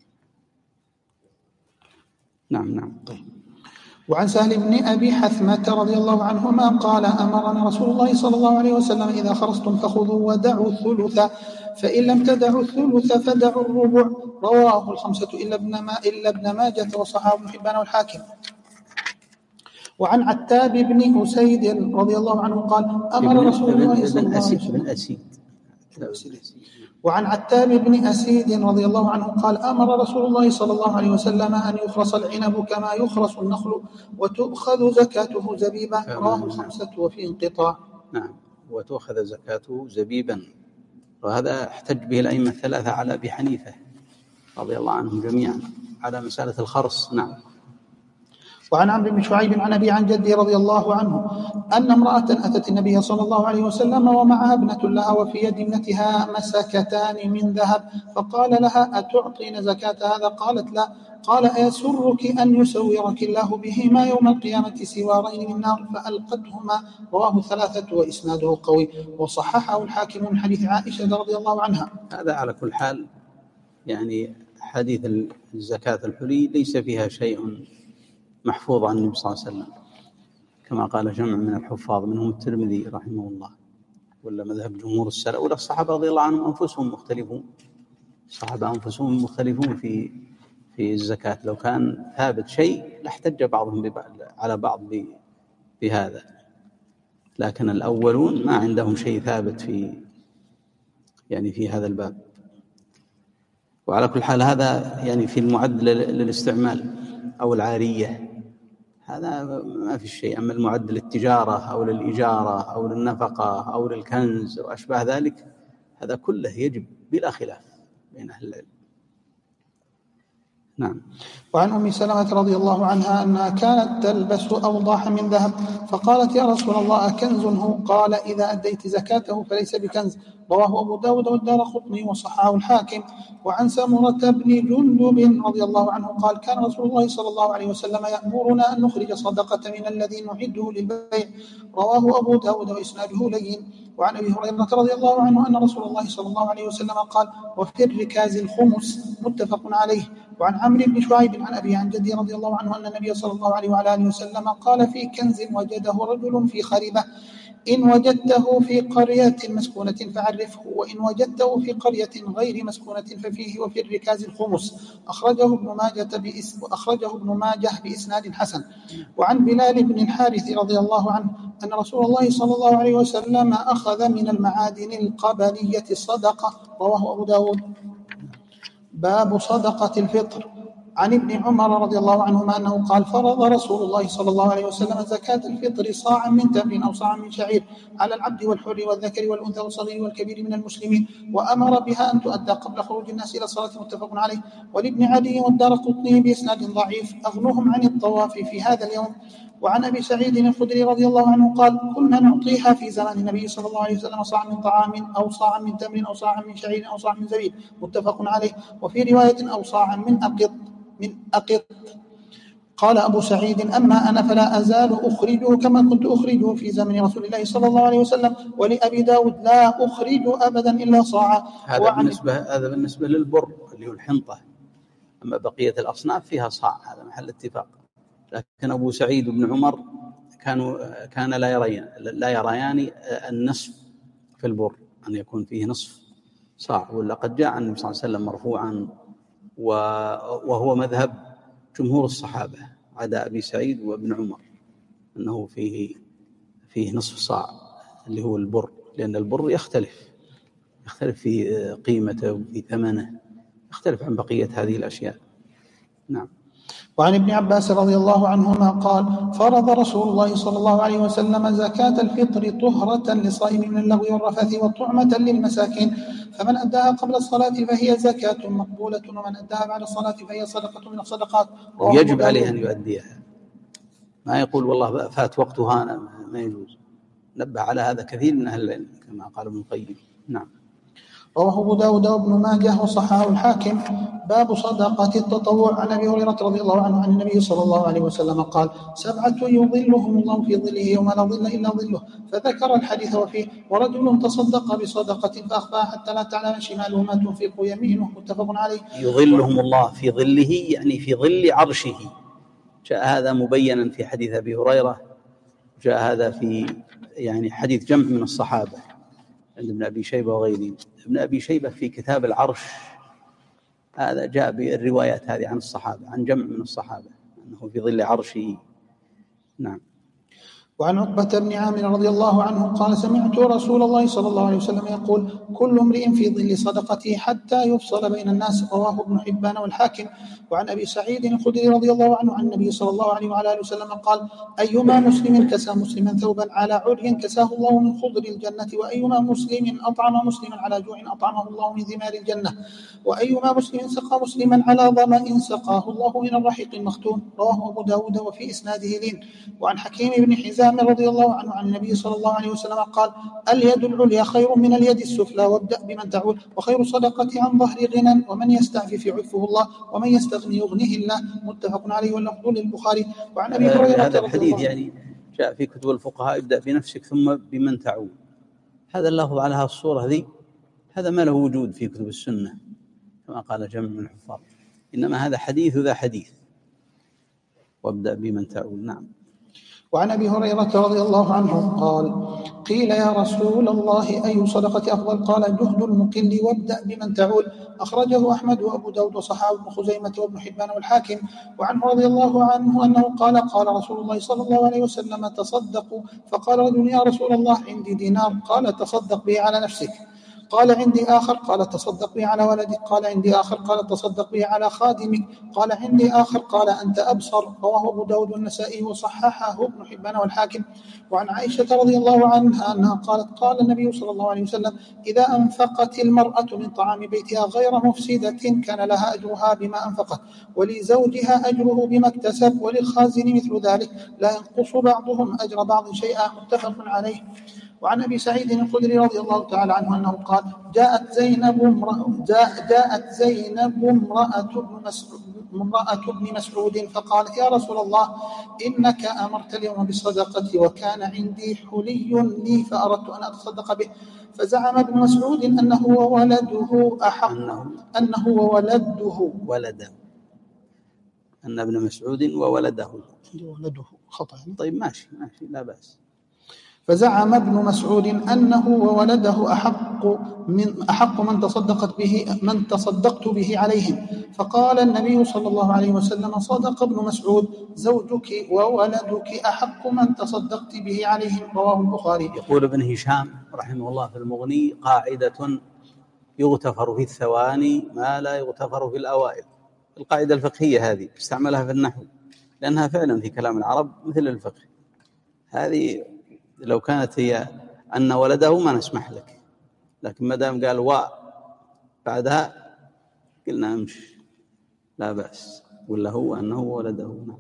نعم نعم طيب. وعن سهل بن أبي حثمة رضي الله عنهما قال أمرنا رسول الله صلى الله عليه وسلم إذا خرجتم فخذوا ودعوا الثلث، فإن لم تدعوا الثلث فدعوا الربع. رواه الخمسة إلا ابن ما إلا ابن ماجه وصححه ابن حبان والحاكم. وعن عتاب بن أسيد رضي الله عنه قال أمر رسول الله صلى الله عليه وسلم وعن عتاب بن أسيد رضي الله عنه قال أمر رسول الله صلى الله عليه وسلم أن يخرص العنب كما يخرص النخل وتؤخذ زكاته زبيبا. رواه الخمسة وفي انقطاع. نعم. وتؤخذ زكاته زبيبا، وهذا احتج به الأئمة الثلاثة على أبي حنيفة رضي الله عنهم جميعا على مسألة الخرص. نعم. وعن عمرو بن شعيب عن أبي عن جدي رضي الله عنه أن امرأة أتت النبي صلى الله عليه وسلم ومعها ابنة لها وفي يد ابنتها مسكتان من ذهب، فقال لها أتعطين زكاة هذا؟ قالت لا. قال أيسرك أن يسورك الله بهما يوم القيامة سوارين من نار؟ فألقتهما. رواه الثلاثة وإسناده قوي وصححه الحاكم من حديث عائشة رضي الله عنها. هذا على كل حال يعني حديث الزكاة الحلي ليس فيها شيء محفوظ عن النبي صلى الله عليه وسلم. كما قال جمع من الحفاظ منهم الترمذي رحمه الله، ولا مذهب جمهور السلف، ولا الصحابة رضي الله عنهم أنفسهم مختلفون. الصحابة أنفسهم مختلفون في في الزكاة، لو كان ثابت شيء لاحتج بعضهم على بعض بهذا، لكن الأولون ما عندهم شيء ثابت في يعني في هذا الباب. وعلى كل حال هذا يعني في المعد للاستعمال أو العارية، هذا ما في شيء. أما المعد للتجارة أو للإجارة أو للنفقة أو للكنز وأشباه ذلك، هذا كله يجب بلا خلاف بين أهل العلم. نعم. وعن أم سلمة رضي الله عنها أنها كانت تلبس أوضاح من ذهب، فقالت يا رسول الله أكنز هو؟ قال إذا أديت زكاته فليس بكنز. رواه أبو داود والدارقطني وصححه الحاكم. وعن سمرة بن جندب رضي الله عنه قال كان رسول الله صلى الله عليه وسلم يأمرنا أن نخرج صدقة من الذي نعده للبيع. رواه أبو داود وإسناده لين. وعن أبي هريرة رضي الله عنه أن رسول الله صلى الله عليه وسلم قال وفي الركاز الخمس، متفق عليه. وعن عمرو بن شعيب عن أبي عن جدي رضي الله عنه أن النبي صلى الله عليه وعلى آله وسلم قال في كنز وجده رجل في خربة إن وجدته في قرية مسكونة فعرفه، وإن وجدته في قرية غير مسكونة ففيه. وفي الركاز الخمس. أخرجه ابن ماجه بإسم أخرجه ابن ماجه بإسناد حسن. وعن بلال بن الحارث رضي الله عنه أن رسول الله صلى الله عليه وسلم أخذ من المعادن القبلية صدقة. رواه أبو داود. باب صدقة الفطر. عن ابن عمر رضي الله عنهما أنه قال فرض رسول الله صلى الله عليه وسلم زكاة الفطر صاعا من تمر أو صاعا من شعير على العبد والحر والذكر والأنثى والصغير والكبير من المسلمين، وأمر بها أن تؤدى قبل خروج الناس إلى الصلاة، متفق عليه. ولابن عدي والدارقطني بإسناد ضعيف أغنوهم عن الطواف في هذا اليوم. وعن أبي سعيد الخدري رضي الله عنه قال كنا نعطيها في زمان النبي صلى الله عليه وسلم صاعا من طعام أو صاعا من تمر أو صاعا من شعير أو صاعا من زبيب، متفق عليه. وفي رواية أو صاعا من أقط من أقط. قال أبو سعيد أما أنا فلا أزال أخرجه كما كنت أخرجه في زمن رسول الله صلى الله عليه وسلم. ولأبي داود لا أخرج أبدا إلا صاعا. هذا بالنسبة, هذا بالنسبة للبر اللي هو الحنطة، أما بقية الأصناف فيها صاع، هذا محل اتفاق. لكن أبو سعيد وابن عمر كانوا كان لا يريان لا يريان النصف في البر، أن يكون فيه نصف صاع. ولقد جاء النبي صلى الله عليه وسلم مرفوعا، وهو مذهب جمهور الصحابة عدا أبي سعيد وابن عمر، أنه فيه فيه نصف صاع اللي هو البر، لأن البر يختلف يختلف في قيمته وفي ثمنه، يختلف عن بقية هذه الأشياء. نعم. وعن ابن عباس رضي الله عنهما قال فرض رسول الله صلى الله عليه وسلم زكاة الفطر طهرة للصائم من اللغو والرفث وطعمة للمساكين، فمن أداها قبل الصلاة فهي زكاة مقبولة، ومن أداها بعد الصلاة فهي صدقة من الصدقات. يجب عليه أن يؤديها، ما يقول والله فات وقتها أنا ما يجوز. نبه على هذا كثير من أهل العلم كما قال ابن القيم. نعم. رواه أبو داود وابن ماجه وصححه الحاكم. باب صدقة التطوع. عن أبي هريرة رضي الله عنه عن النبي صلى الله عليه وسلم قال سبعة يظلهم الله في ظله يوم لا ظل إلا ظله، فذكر الحديث وفيه ورجل تصدق بصدقة فأخفاها حتى لا تعلم شماله ما تنفق يمينه، متفق عليه. يظلهم الله في ظله يعني في ظل عرشه، جاء هذا مبينا في حديث أبي هريرة، جاء هذا في يعني حديث جمع من الصحابة عند ابن أبي شيبة وغيره. ابن أبي شيبة في كتاب العرش، هذا جاء بالروايات هذه عن الصحابة، عن جمع من الصحابة أنه في ظل عرشه. نعم. وعن عقبة بن عامر رضي الله عنه قال سمعت رسول الله صلى الله عليه وسلم يقول كل امرئ في ظل صدقته حتى يفصل بين الناس. رواه ابن حبان والحاكم. وعن أبي سعيد الخدري رضي الله عنه عن النبي صلى الله عليه وعلى آله وسلم قال أيما مسلم كسى مسلما ثوبا على عري كساه الله من خضر الجنة، وأيما مسلم أطعم مسلما على جوع أطعمه الله من ثمار الجنة، وأيما مسلم سقى مسلما على ظمأ سقاه الله من الرحيق المختوم. رواه أبو داود وفي إسناده لين. وعن حكيم بن حزام رضي الله عنه عن النبي صلى الله عليه وسلم قال اليد العليا خير من اليد السفلى، وابدأ بمن تعول، وخير صدقة عن ظهر غنى، ومن يستعفف يعفه الله، ومن يستغني يغنيه الله، متفق عليه واللفظ للبخاري. وعن أبي هريرة هذا الحديث يعني جاء في كتب الفقهاء ابدأ بنفسك ثم بمن تعول، هذا اللفظ على هذه الصورة ذي هذا ما له وجود في كتب السنة كما قال جمع من الحفاظ، إنما هذا حديث ذا حديث وابدأ بمن تعول. نعم. وعن أبي هريرة رضي الله عنه قال: قيل يا رسول الله أي صدقة أفضل؟ قال: جهد المقل وابدأ بمن تعول. أخرجه أحمد وأبو داود وصححه ابن خزيمة وابن حبان والحاكم. وعنه رضي الله عنه أنه قال: قال رسول الله صلى الله عليه وسلم: تصدقوا. فقال رجل: يا رسول الله عندي دينار. قال: تصدق به على نفسك. قال: عندي آخر. قال: تصدق به على ولدك. قال: عندي آخر. قال: تصدق به على خادمك. قال: عندي آخر. قال: أنت أبصر. رواه أبو داود والنسائي وصححه ابن حبان والحاكم. وعن عائشة رضي الله عنها أنها قالت: قال النبي صلى الله عليه وسلم: إذا أنفقت المرأة من طعام بيتها غير مفسدة كان لها أجرها بما أنفقت، ولزوجها أجره بما اكتسب، وللخازن مثل ذلك، لا ينقص بعضهم أجر بعض شيئا. متفق عليه. وعن أبي سعيد الخدري رضي الله تعالى عنه أنه قال: جاءت زينب امرأة, جاءت زينب امرأة ابن مسعود امرأة ابن مسعود فقالت: يا رسول الله، إنك أمرت اليوم بالصدقة وكان عندي حلي لي فأردت أن أتصدق به. فزعم ابن مسعود أنه وولده أحق أنه, أنه وولده ولده أن ابن مسعود وولده ولده خطأ. طيب ماشي ماشي لا بأس. فزعم ابن مسعود أنه وولده أحق من أحق من تصدقت به من تصدقت به عليهم. فقال النبي صلى الله عليه وسلم: صدق ابن مسعود، زوجك وولدك أحق من تصدقت به عليهم. رواه البخاري. يقول ابن هشام رحمه الله في المغني: قاعدة يغتفر في الثواني ما لا يغتفر في الأوائل. القاعدة الفقهية هذه استعملها في النحو لأنها فعلا في كلام العرب مثل الفقه. هذه لو كانت هي أن ولده ما نسمح لك، لكن ما دام قال و بعدها قلنا امشي لا بأس، ولا هو أنه ولده. نعم.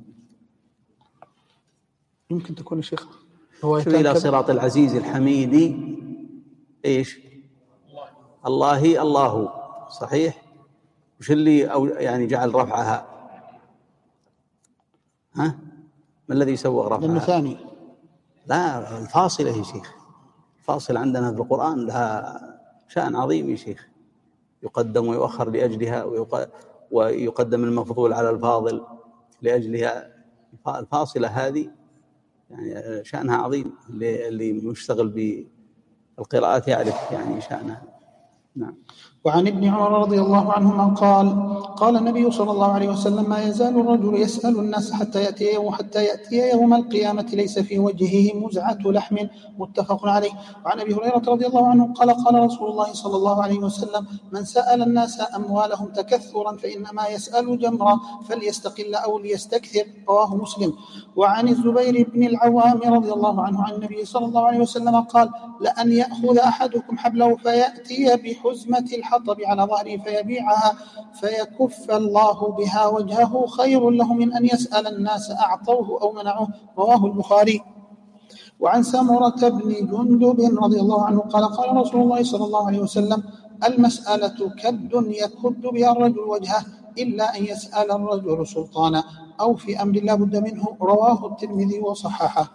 يمكن تكون الشيخ شوف إلى صراط العزيز الحميد إيش الله الله صحيح. وش اللي أو يعني جعل رفعها؟ ها ما الذي سوى رفعها؟ لأنه ثاني. لا الفاصلة يا شيخ، الفاصلة عندنا في القرآن لها شأن عظيم يا شيخ، يقدم ويؤخر لأجلها، ويقدم المفضول على الفاضل لأجلها. الفاصلة هذه يعني شأنها عظيم، اللي مشتغل بالقراءات يعرف يعني شأنها. نعم. وعن ابن عمر رضي الله عنهما قال: قال النبي صلى الله عليه وسلم: ما يزال الرجل يسأل الناس حتى يأتي وحتى يأتي يوم القيامة ليس في وجهه مزعة لحم. متفق عليه. وعن أبي هريرة رضي الله عنه قال: قال رسول الله صلى الله عليه وسلم: من سأل الناس أموالهم تكثرا فإنما يسأل جمرا فليستقل أو ليستكثر. رواه مسلم. وعن الزبير بن العوام رضي الله عنه عن النبي صلى الله عليه وسلم قال: لأن يأخذ أحدكم حبله فيأتي بحزمة الحطب على ظهره فيبيعها فيكف الله بها وجهه خير له من أن يسأل الناس أعطوه أو منعوه. رواه البخاري. وعن سمرة بن جندب رضي الله عنه قال: قال رسول الله صلى الله عليه وسلم: المسألة كد يكد بها الرجل وجهه إلا أن يسأل الرجل سلطانا أو في أمر لا بد منه. رواه الترمذي وصححه.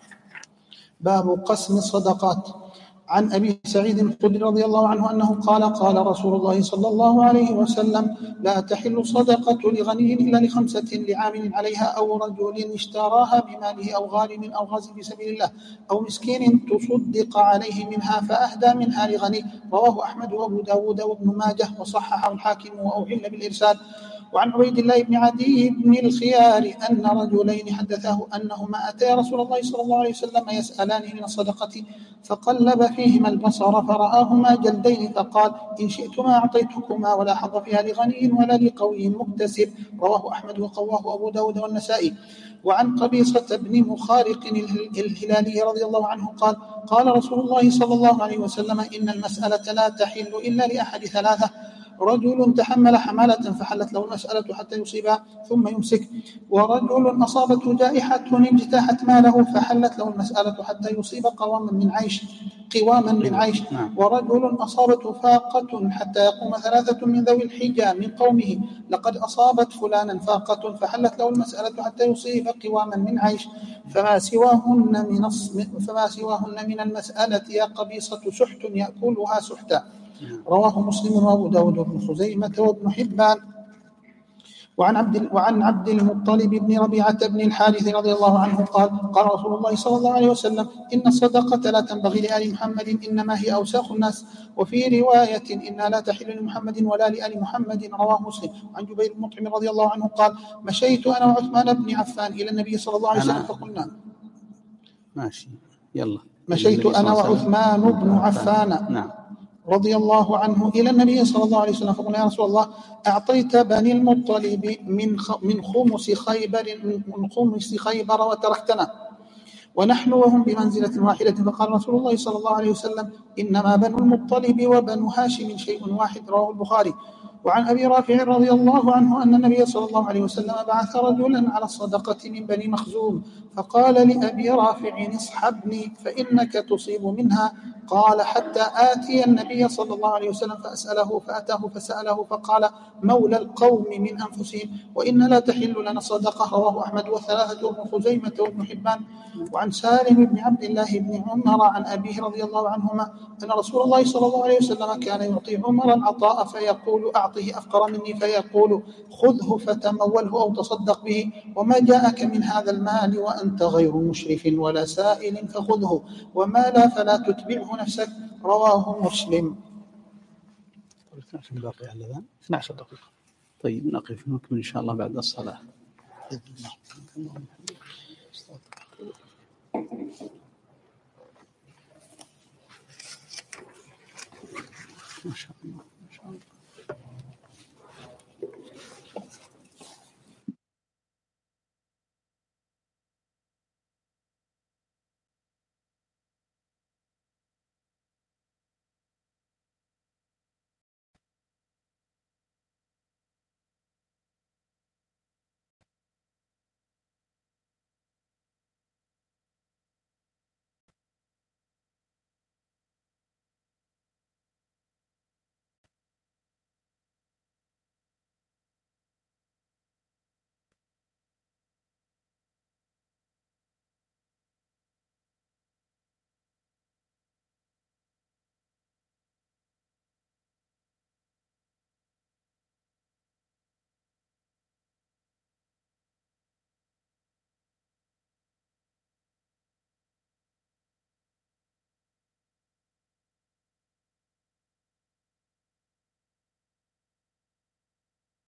باب قسم الصدقات. عن أبي سعيد الخدري رضي الله عنه أنه قال: قال رسول الله صلى الله عليه وسلم: لا تحل صدقة لغني إلا لخمسة: لعامل عليها، أو رجل اشتراها بماله، أو غارم أو غازي في سبيل الله، أو مسكين تصدق عليه منها فأهدى منها لغني. رواه أحمد وأبو داود وابن ماجه وصححه الحاكم وأوعل بالإرسال. وعن عبيد الله بن عدي بن الخيار أن رجلين حدثاه أنهما أتيا رسول الله صلى الله عليه وسلم يسألانه من الصدقة، فقلب فيهما البصر فرآهما جلدين فقال: إن شئتما أعطيتكما ولا حظ فيها لغني ولا لقوي مكتسب. رواه أحمد وقواه أبو داود والنسائي. وعن قبيصة بن مخارق الهلالي رضي الله عنه قال: قال رسول الله صلى الله عليه وسلم: إن المسألة لا تحل إلا لأحد ثلاثة: رجل تحمل حمالة فحلت له المسألة حتى يصيبها ثم يمسك، ورجل أصابته جائحة اجتاحت ماله فحلت له المسألة حتى يصيب قواما من عيش قواما من عيش، ورجل أصابته فاقة حتى يقوم ثلاثة من ذوي الحجة من قومه: لقد أصابت فلانا فاقة فحلت له المسألة حتى يصيب قواما من عيش، فما سواهن من, فما سواهن من المسألة يا قبيصة سحت يأكلها سحتا. رواه مسلم وابو داود بن خزيمة وابن حبان. وعن عبد وعن عبد المطلب بن ربيعة بن الحارث رضي الله عنه قال قال رسول الله صلى الله عليه وسلم إن الصدقة لا تنبغي لآل محمد إنما هي أوساخ الناس، وفي رواية إنها لا تحل لمحمد ولا لآل محمد، رواه مسلم. وعن جبير بن مطعم رضي الله عنه قال مشيت أنا وعثمان بن عفان إلى النبي صلى الله عليه وسلم فقلنا ماشي يلا مشيت أنا وعثمان بن عفان نعم رضي الله عنه إلى النبي صلى الله عليه وسلم فقلنا يا رسول الله أعطيت بني المطلب من من خمس خيبر من خمس خيبر وتركتنا ونحن وهم بمنزلة واحدة، فقال رسول الله صلى الله عليه وسلم إنما بنو المطلب وبنو هاشم شيء واحد، رواه البخاري. وعن أبي رافع رضي الله عنه أن النبي صلى الله عليه وسلم بعث رجلا على الصدقة من بني مخزوم فقال لأبي رافع اصحبني فإنك تصيب منها، قال حتى آتي النبي صلى الله عليه وسلم فأسأله فأتاه فسأله فقال مولى القوم من أنفسهم وإن لا تحل لنا صدقة، رواه أحمد والثلاثة وابن خزيمة وابن حبان. وعن سالم بن عبد الله بن عمر عن أبيه رضي الله عنهما أن رسول الله صلى الله عليه وسلم كان يعطي عمرا عطاء فيقول أعطه أفقر مني فيقول خذه فتموله أو تصدق به، وما جاءك من هذا المال وأنت غير مشرف ولا سائل فخذه، وما لا فلا تتبعه نفسك، رواه مسلم. باقي على الآن اثنتي عشرة دقيقة. طيب نقف نكمل إن شاء الله بعد الصلاة. ما شاء الله.